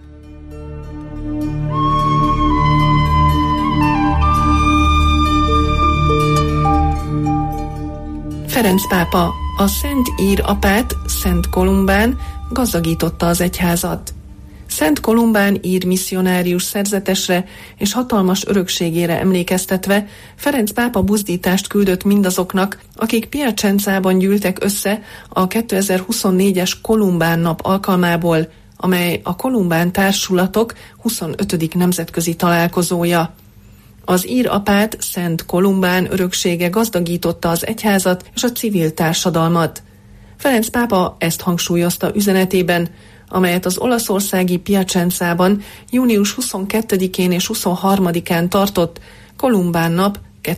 Ferenc pápa, a Szent Ír apát, Szent Kolumbán gazdagította az egyházat. Szent Kolumbán ír misszionárius szerzetesre és hatalmas örökségére emlékeztetve Ferenc pápa buzdítást küldött mindazoknak, akik Piacenzában gyűltek össze a 2024-es Kolumbán nap alkalmából, amely a Kolumbán társulatok 25. nemzetközi találkozója. Az ír apát, Szent Kolumbán öröksége gazdagította az egyházat és a civil társadalmat. Ferenc pápa ezt hangsúlyozta üzenetében, amelyet az olaszországi Piacenzában június 22-én és 23-án tartott Kolumbán nap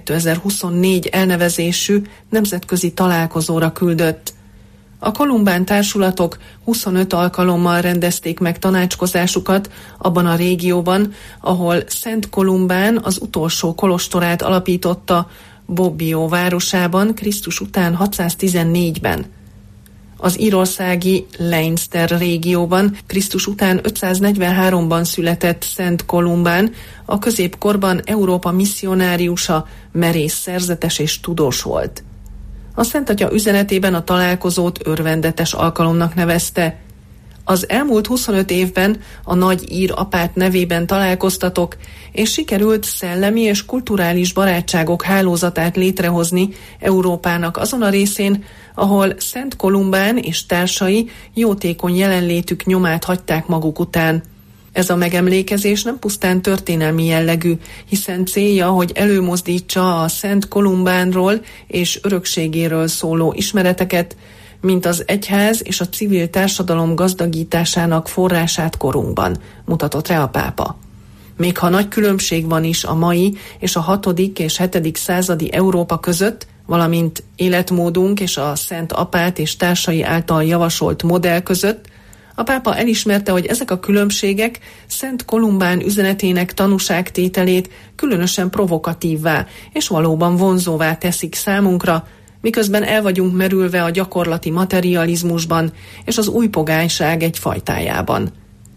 2024 elnevezésű nemzetközi találkozóra küldött. A Kolumbán társulatok 25 alkalommal rendezték meg tanácskozásukat abban a régióban, ahol Szent Kolumbán az utolsó kolostorát alapította Bobbio városában Krisztus után 614-ben. Az írországi Leinster régióban Krisztus után 543-ban született Szent Kolumbán, a középkorban Európa misszionáriusa, merész szerzetes és tudós volt. A Szent Atya üzenetében a találkozót örvendetes alkalomnak nevezte. Az elmúlt 25 évben a nagy ír apát nevében találkoztatok, és sikerült szellemi és kulturális barátságok hálózatát létrehozni Európának azon a részén, ahol Szent Kolumbán és társai jótékony jelenlétük nyomát hagyták maguk után. Ez a megemlékezés nem pusztán történelmi jellegű, hiszen célja, hogy előmozdítsa a Szent Kolumbánról és örökségéről szóló ismereteket, mint az egyház és a civil társadalom gazdagításának forrását korunkban, mutatott rá a pápa. Még ha nagy különbség van is a mai és a 6. és 7. századi Európa között, valamint életmódunk és a Szent Apát és társai által javasolt modell között, a pápa elismerte, hogy ezek a különbségek Szent Kolumbán üzenetének tanúságtételét különösen provokatívvá és valóban vonzóvá teszik számunkra, miközben el vagyunk merülve a gyakorlati materializmusban és az új pogányság egy fajtájában.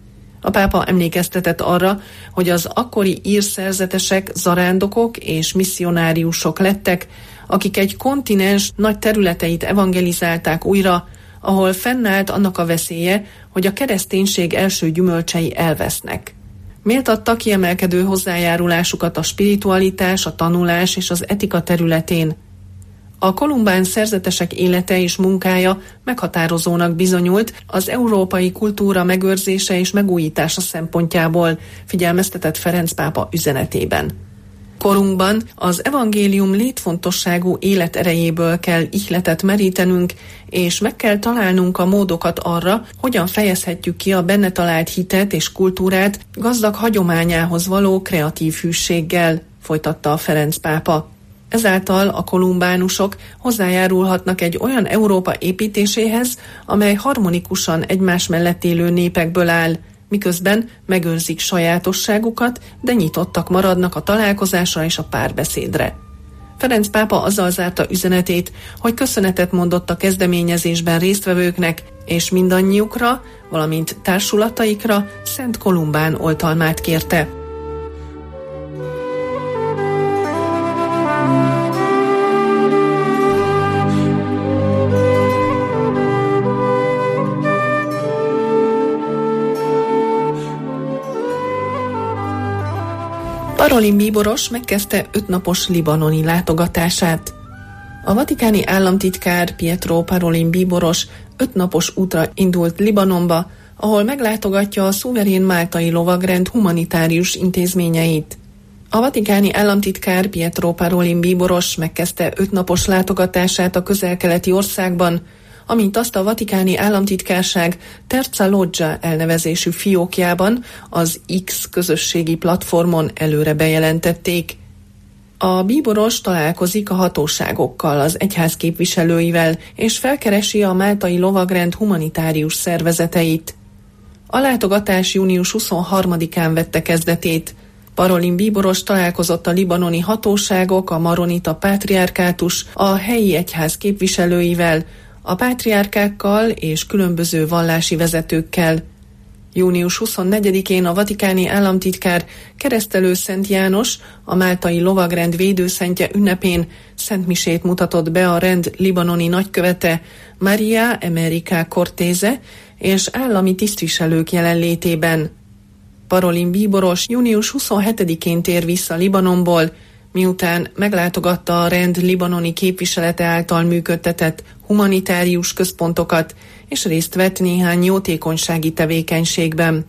A pápa emlékeztetett arra, hogy az akkori ír szerzetesek zarándokok és misszionáriusok lettek, akik egy kontinens nagy területeit evangelizálták újra, ahol fennállt annak a veszélye, hogy a kereszténység első gyümölcsei elvesznek. Méltatta kiemelkedő hozzájárulásukat a spiritualitás, a tanulás és az etika területén. A kolumbán szerzetesek élete és munkája meghatározónak bizonyult az európai kultúra megőrzése és megújítása szempontjából, figyelmeztetett Ferenc pápa üzenetében. Korunkban az evangélium létfontosságú életerejéből kell ihletet merítenünk, és meg kell találnunk a módokat arra, hogyan fejezhetjük ki a benne talált hitet és kultúrát gazdag hagyományához való kreatív hűséggel, folytatta a Ferenc pápa. Ezáltal a kolumbánusok hozzájárulhatnak egy olyan Európa építéséhez, amely harmonikusan egymás mellett élő népekből áll, miközben megőrzik sajátosságukat, de nyitottak maradnak a találkozásra és a párbeszédre. Ferenc pápa azzal zárta üzenetét, hogy köszönetet mondott a kezdeményezésben résztvevőknek, és mindannyiukra, valamint társulataikra Szent Kolumbán oltalmát kérte. Parolin bíboros megkezdte 5 napos libanoni látogatását. A vatikáni államtitkár Pietro Parolin bíboros 5 napos útra indult Libanonba, ahol meglátogatja a szuverén máltai lovagrend humanitárius intézményeit. A vatikáni államtitkár Pietro Parolin bíboros megkezdte 5 napos látogatását a közel-keleti országban, amint azt a vatikáni államtitkárság Terza Loggia elnevezésű fiókjában, az X közösségi platformon előre bejelentették. A bíboros találkozik a hatóságokkal, az egyház képviselőivel, és felkeresi a máltai lovagrend humanitárius szervezeteit. A látogatás június 23-án vette kezdetét. Parolin bíboros találkozott a libanoni hatóságok, a maronita pátriárkátus, a helyi egyház képviselőivel, a pátriárkákkal és különböző vallási vezetőkkel. Június 24-én a vatikáni államtitkár Keresztelő Szent János, a máltai lovagrend védőszentje ünnepén szentmisét mutatott be a rend libanoni nagykövete Maria Emerika Cortese és állami tisztviselők jelenlétében. Parolin bíboros június 27-én tér vissza Libanonból, miután meglátogatta a rend libanoni képviselete által működtetett humanitárius központokat, és részt vett néhány jótékonysági tevékenységben.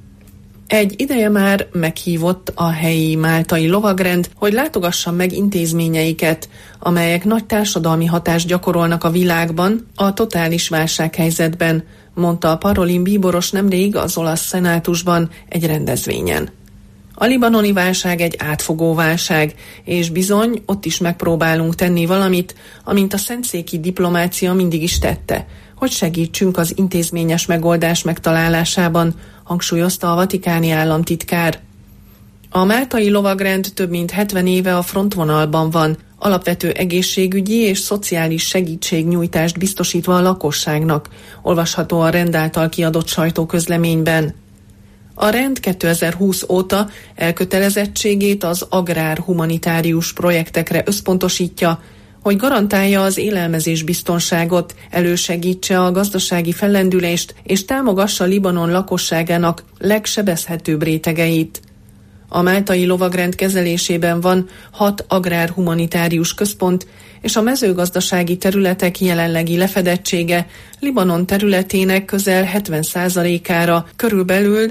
Egy ideje már meghívott a helyi máltai lovagrend, hogy látogassa meg intézményeiket, amelyek nagy társadalmi hatást gyakorolnak a világban a totális válsághelyzetben, mondta a Parolin bíboros nemrég az olasz szenátusban egy rendezvényen. A libanoni válság egy átfogó válság, és bizony ott is megpróbálunk tenni valamit, amint a szentszéki diplomácia mindig is tette, hogy segítsünk az intézményes megoldás megtalálásában, hangsúlyozta a vatikáni államtitkár. A máltai lovagrend több mint 70 éve a frontvonalban van, alapvető egészségügyi és szociális segítségnyújtást biztosítva a lakosságnak, olvasható a rend által kiadott sajtóközleményben. A rend 2020 óta elkötelezettségét az agrár-humanitárius projektekre összpontosítja, hogy garantálja az élelmezés biztonságot, elősegítse a gazdasági fellendülést és támogassa Libanon lakosságának legsebezhetőbb rétegeit. A máltai lovagrend kezelésében van 6 agrár-humanitárius központ, és a mezőgazdasági területek jelenlegi lefedettsége Libanon területének közel 70%-ára, körülbelül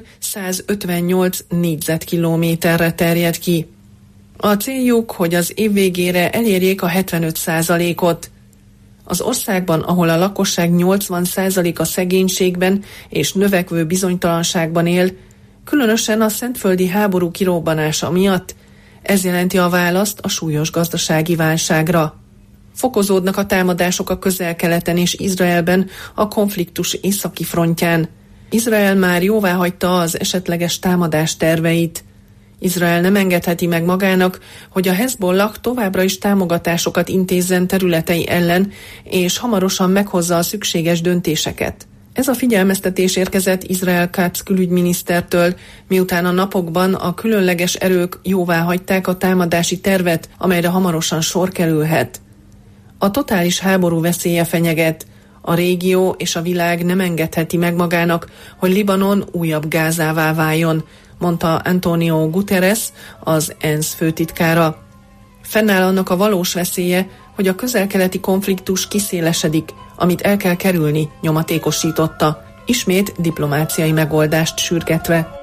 158 négyzetkilométerre terjed ki. A céljuk, hogy az év végére elérjék a 75%-ot. Az országban, ahol a lakosság 80%-a szegénységben és növekvő bizonytalanságban él, különösen a szentföldi háború kirobbanása miatt, ez jelenti a választ a súlyos gazdasági válságra. Fokozódnak a támadások a Közel-Keleten és Izraelben a konfliktus északi frontján. Izrael már jóváhagyta az esetleges támadás terveit. Izrael nem engedheti meg magának, hogy a Hezbollah továbbra is támogatásokat intézzen területei ellen, és hamarosan meghozza a szükséges döntéseket. Ez a figyelmeztetés érkezett Izrael Katz külügyminisztertől, miután a napokban a különleges erők jóváhagyták a támadási tervet, amelyre hamarosan sor kerülhet. A totális háború veszélye fenyeget. A régió és a világ nem engedheti meg magának, hogy Libanon újabb Gázává váljon, mondta Antonio Guterres, az ENSZ főtitkára. Fennáll annak a valós veszélye, hogy a közel-keleti konfliktus kiszélesedik, amit el kell kerülni, nyomatékosította, ismét diplomáciai megoldást sürgetve.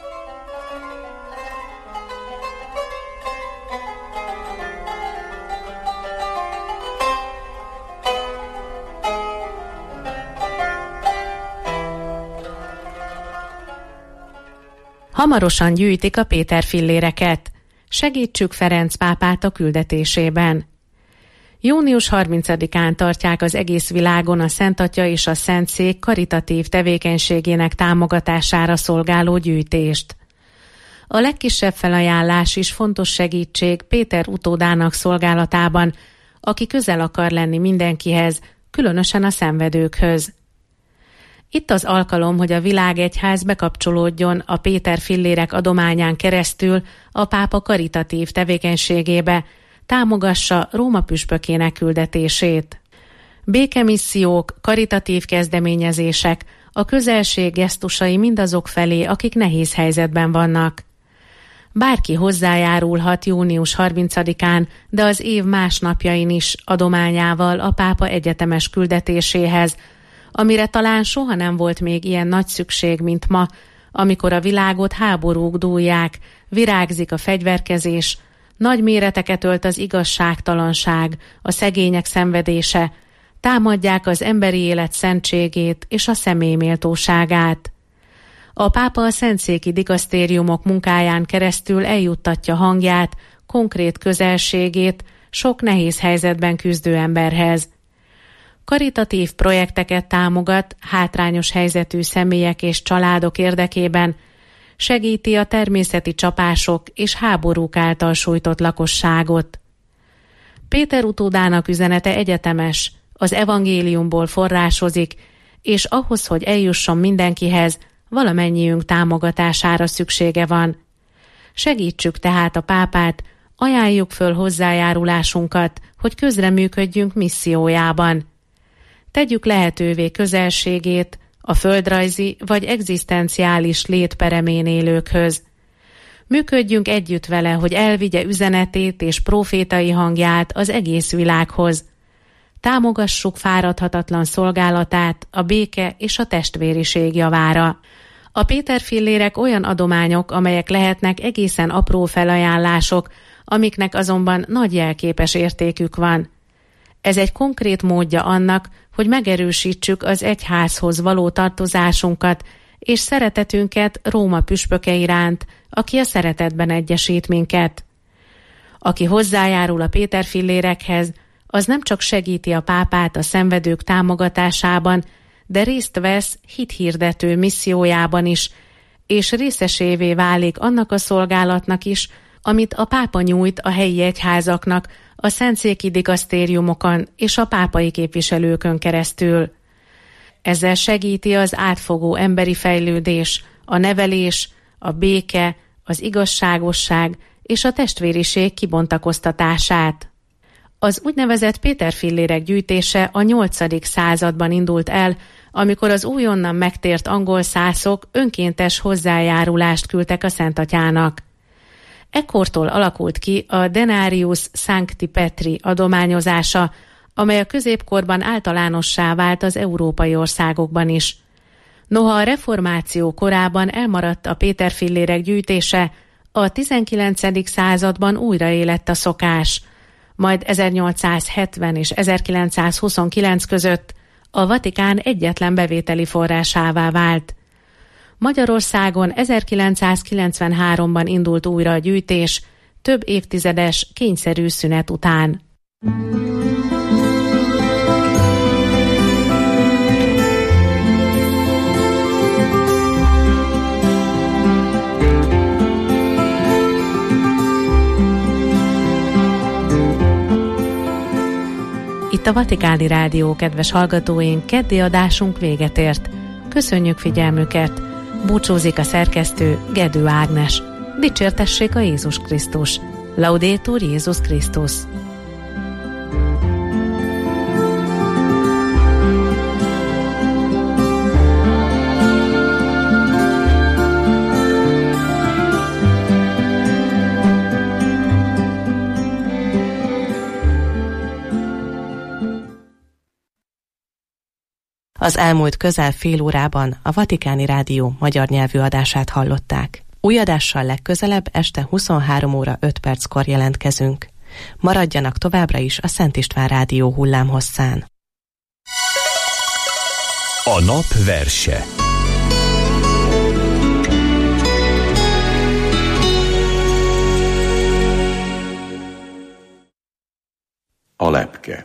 Hamarosan gyűjtik a Péter filléreket. Segítsük Ferenc pápát a küldetésében. Június 30-án tartják az egész világon a Szent Atya és a Szentszék karitatív tevékenységének támogatására szolgáló gyűjtést. A legkisebb felajánlás is fontos segítség Péter utódának szolgálatában, aki közel akar lenni mindenkihez, különösen a szenvedőkhöz. Itt az alkalom, hogy a világegyház bekapcsolódjon a Péter fillérek adományán keresztül a pápa karitatív tevékenységébe, támogassa Róma püspökének küldetését. Békemissziók, karitatív kezdeményezések, a közelség gesztusai mindazok felé, akik nehéz helyzetben vannak. Bárki hozzájárulhat június 30-án, de az év más napjain is adományával a pápa egyetemes küldetéséhez, amire talán soha nem volt még ilyen nagy szükség, mint ma, amikor a világot háborúk dúlják, virágzik a fegyverkezés, nagy méreteket ölt az igazságtalanság, a szegények szenvedése, támadják az emberi élet szentségét és a személy méltóságát. A pápa a szentszéki dikasztériumok munkáján keresztül eljuttatja hangját, konkrét közelségét sok nehéz helyzetben küzdő emberhez. Karitatív projekteket támogat hátrányos helyzetű személyek és családok érdekében, segíti a természeti csapások és háborúk által sújtott lakosságot. Péter utódának üzenete egyetemes, az evangéliumból forrásozik, és ahhoz, hogy eljusson mindenkihez, valamennyiünk támogatására szüksége van. Segítsük tehát a pápát, ajánljuk föl hozzájárulásunkat, hogy közreműködjünk missziójában. Tegyük lehetővé közelségét a földrajzi vagy egzisztenciális létperemén élőkhöz. Működjünk együtt vele, hogy elvigye üzenetét és prófétai hangját az egész világhoz. Támogassuk fáradhatatlan szolgálatát a béke és a testvériség javára. A Péter-fillérek olyan adományok, amelyek lehetnek egészen apró felajánlások, amiknek azonban nagy jelképes értékük van. Ez egy konkrét módja annak, hogy megerősítsük az egyházhoz való tartozásunkat és szeretetünket Róma püspöke iránt, aki a szeretetben egyesít minket. Aki hozzájárul a Péter-fillérekhez, az nem csak segíti a pápát a szenvedők támogatásában, de részt vesz hithirdető missziójában is, és részesévé válik annak a szolgálatnak is, amit a pápa nyújt a helyi egyházaknak, a szentszéki dikasztériumokon és a pápai képviselőkön keresztül. Ezzel segíti az átfogó emberi fejlődés, a nevelés, a béke, az igazságosság és a testvériség kibontakoztatását. Az úgynevezett Péter-fillérek gyűjtése a 8. században indult el, amikor az újonnan megtért angol szászok önkéntes hozzájárulást küldtek a Szentatyának. Ekkortól alakult ki a Denarius Sancti Petri adományozása, amely a középkorban általánossá vált az európai országokban is. Noha a reformáció korában elmaradt a Péter-fillérek gyűjtése, a 19. században újraélett a szokás, majd 1870 és 1929 között a Vatikán egyetlen bevételi forrásává vált. Magyarországon 1993-ban indult újra a gyűjtés, több évtizedes kényszerű szünet után. Itt a Vatikáni Rádió, kedves hallgatóink, keddi adásunk véget ért. Köszönjük figyelmüket! Búcsúzik a szerkesztő, Gedő Ágnes. Dicsértessék a Jézus Krisztus! Laudetur Jézus Krisztus! Az elmúlt közel fél órában a Vatikáni Rádió magyar nyelvű adását hallották. Új adással legközelebb este 23 óra 5 perckor jelentkezünk. Maradjanak továbbra is a Szent István Rádió hullámhosszán. A nap verse. A lepke.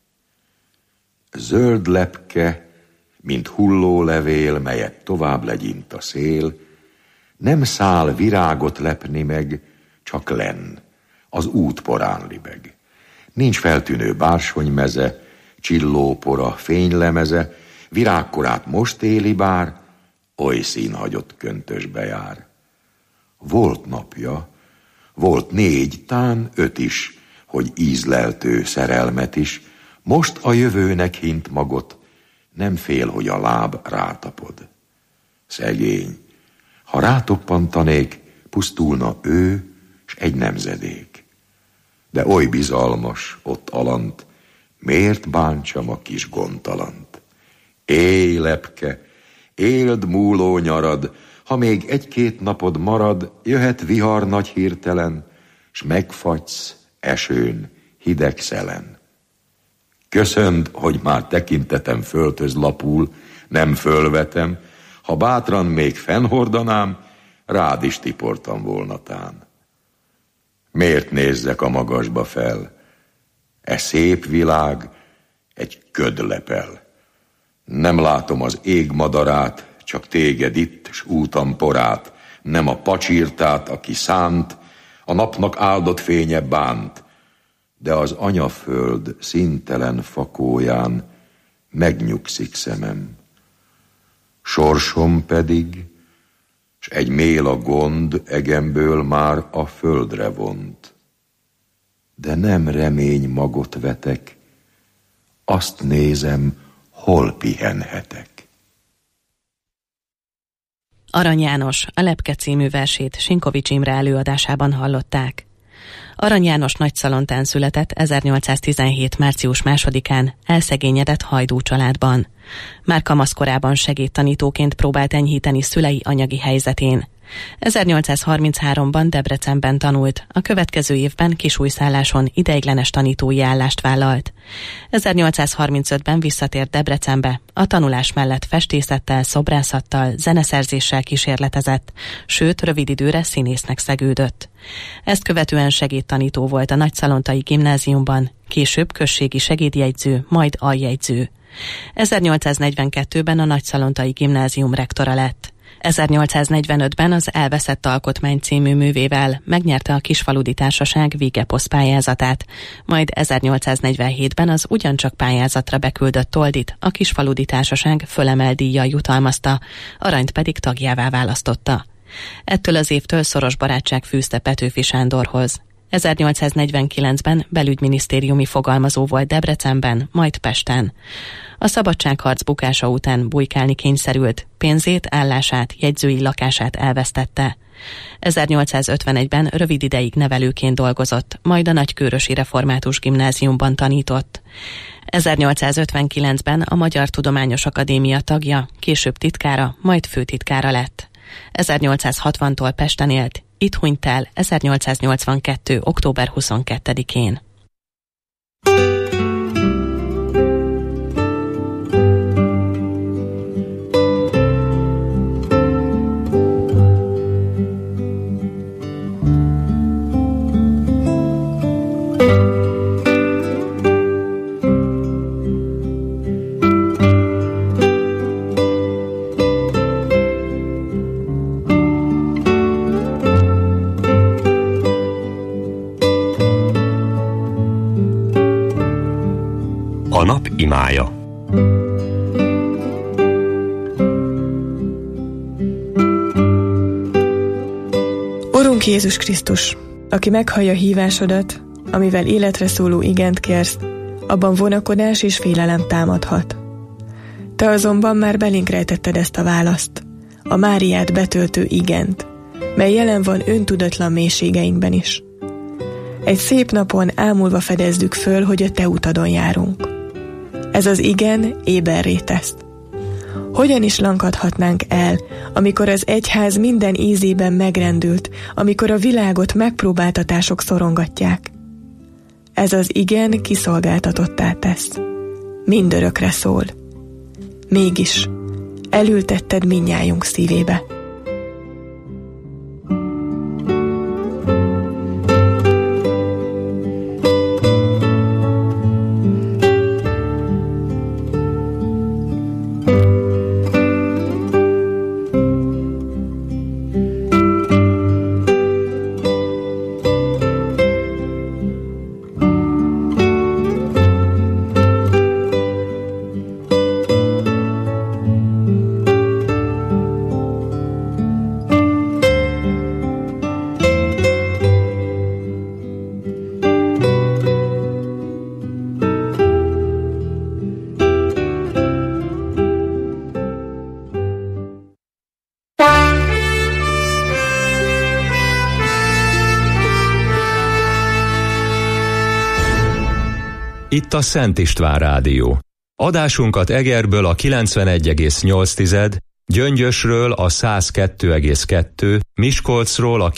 Zöld lepke, mint hulló levél, melyet tovább legyint a szél, nem száll virágot lepni meg, csak lenn, az útporán libeg. Nincs feltűnő bársonymeze, csillópora, fénylemeze, virágkorát most éli bár, oly színhagyott köntösbe jár. Volt napja, volt 4, tán 5 is, hogy ízleltő szerelmet is, most a jövőnek hint magot, nem fél, hogy a láb rátapod. Szegény, ha rátoppantanék, pusztulna ő, s egy nemzedék. De oly bizalmas ott alant, miért bántsam a kis gondtalant? Élj, lepke, éld múló nyarad, ha még 1-2 napod marad, jöhet vihar nagy hirtelen, s megfagysz esőn, hideg szelen. Köszönd, hogy már tekintetem földhöz lapul, nem fölvetem, ha bátran még fennhordanám, rád is tiportam volna tán. Miért nézzek a magasba fel? E szép világ egy köd lepel. Nem látom az ég madarát, csak téged itt, s útam porát, nem a pacsirtát, aki szánt, a napnak áldott fénye bánt, de az anyaföld színtelen fakóján megnyugszik szemem. Sorsom pedig, s egy méla gond egemből már a földre vont. De nem remény magot vetek, azt nézem, hol pihenhetek. Arany János, a Lepke című versét Sinkovics Imre előadásában hallották. Arany János Nagyszalontán született 1817. március 2-án elszegényedett hajdú családban. Már kamaszkorában segédtanítóként próbált enyhíteni szülei anyagi helyzetén. 1833-ban Debrecenben tanult, a következő évben Kisújszálláson ideiglenes tanítói állást vállalt. 1835-ben visszatért Debrecenbe, a tanulás mellett festészettel, szobrászattal, zeneszerzéssel kísérletezett, sőt rövid időre színésznek szegődött. Ezt követően segédtanító volt a Nagyszalontai Gimnáziumban, később községi segédjegyző, majd aljegyző. 1842-ben a Nagyszalontai Gimnázium rektora lett. 1845-ben az Elveszett alkotmány című művével megnyerte a Kisfaludy Társaság Vigeposz pályázatát, majd 1847-ben az ugyancsak pályázatra beküldött Toldit a Kisfaludy Társaság fölemel díjjal jutalmazta, Aranyt pedig tagjává választotta. Ettől az évtől szoros barátság fűzte Petőfi Sándorhoz. 1849-ben belügyminisztériumi fogalmazó volt Debrecenben, majd Pesten. A szabadságharc bukása után bujkálni kényszerült, pénzét, állását, jegyzői lakását elvesztette. 1851-ben rövid ideig nevelőként dolgozott, majd a Nagykőrösi Református Gimnáziumban tanított. 1859-ben a Magyar Tudományos Akadémia tagja, később titkára, majd főtitkára lett. 1860-tól Pesten élt, itt hunyt el 1882. október 22-én. A nap imája. Urunk Jézus Krisztus, aki meghallja hívásodat, amivel életre szóló igent kérsz, abban vonakodás és félelem támadhat. Te azonban már belénk rejtetted ezt a választ, a Máriát betöltő igent, mely jelen van öntudatlan mélységeinkben is. Egy szép napon ámulva fedezzük föl, hogy a te utadon járunk. Ez az igen éberré tesz. Hogyan is lankadhatnánk el, amikor az egyház minden ízében megrendült, amikor a világot megpróbáltatások szorongatják? Ez az igen kiszolgáltatottá tesz. Mindörökre szól. Mégis elültetted mindnyájunk szívébe. Itt a Szent István Rádió. Adásunkat Egerből a 91,8, Gyöngyösről a 102,2, Miskolcról a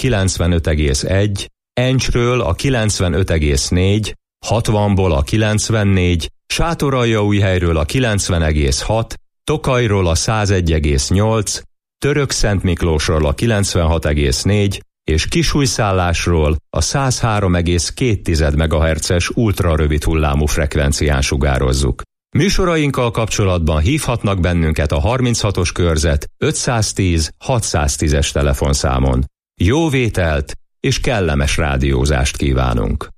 95,1, Encsről a 95,4, 60-ból a 94, Sátoraljaújhelyről a 90,6, Tokajról a 101,8, Törökszentmiklósról a 96,4 és Kisújszállásról a 103,2 MHz-es ultrarövid hullámú frekvencián sugározzuk. Műsorainkkal kapcsolatban hívhatnak bennünket a 36-os körzet 510 610-es telefonszámon. Jó vételt és kellemes rádiózást kívánunk!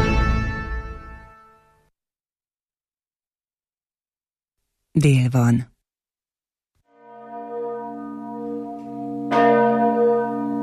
Dél van.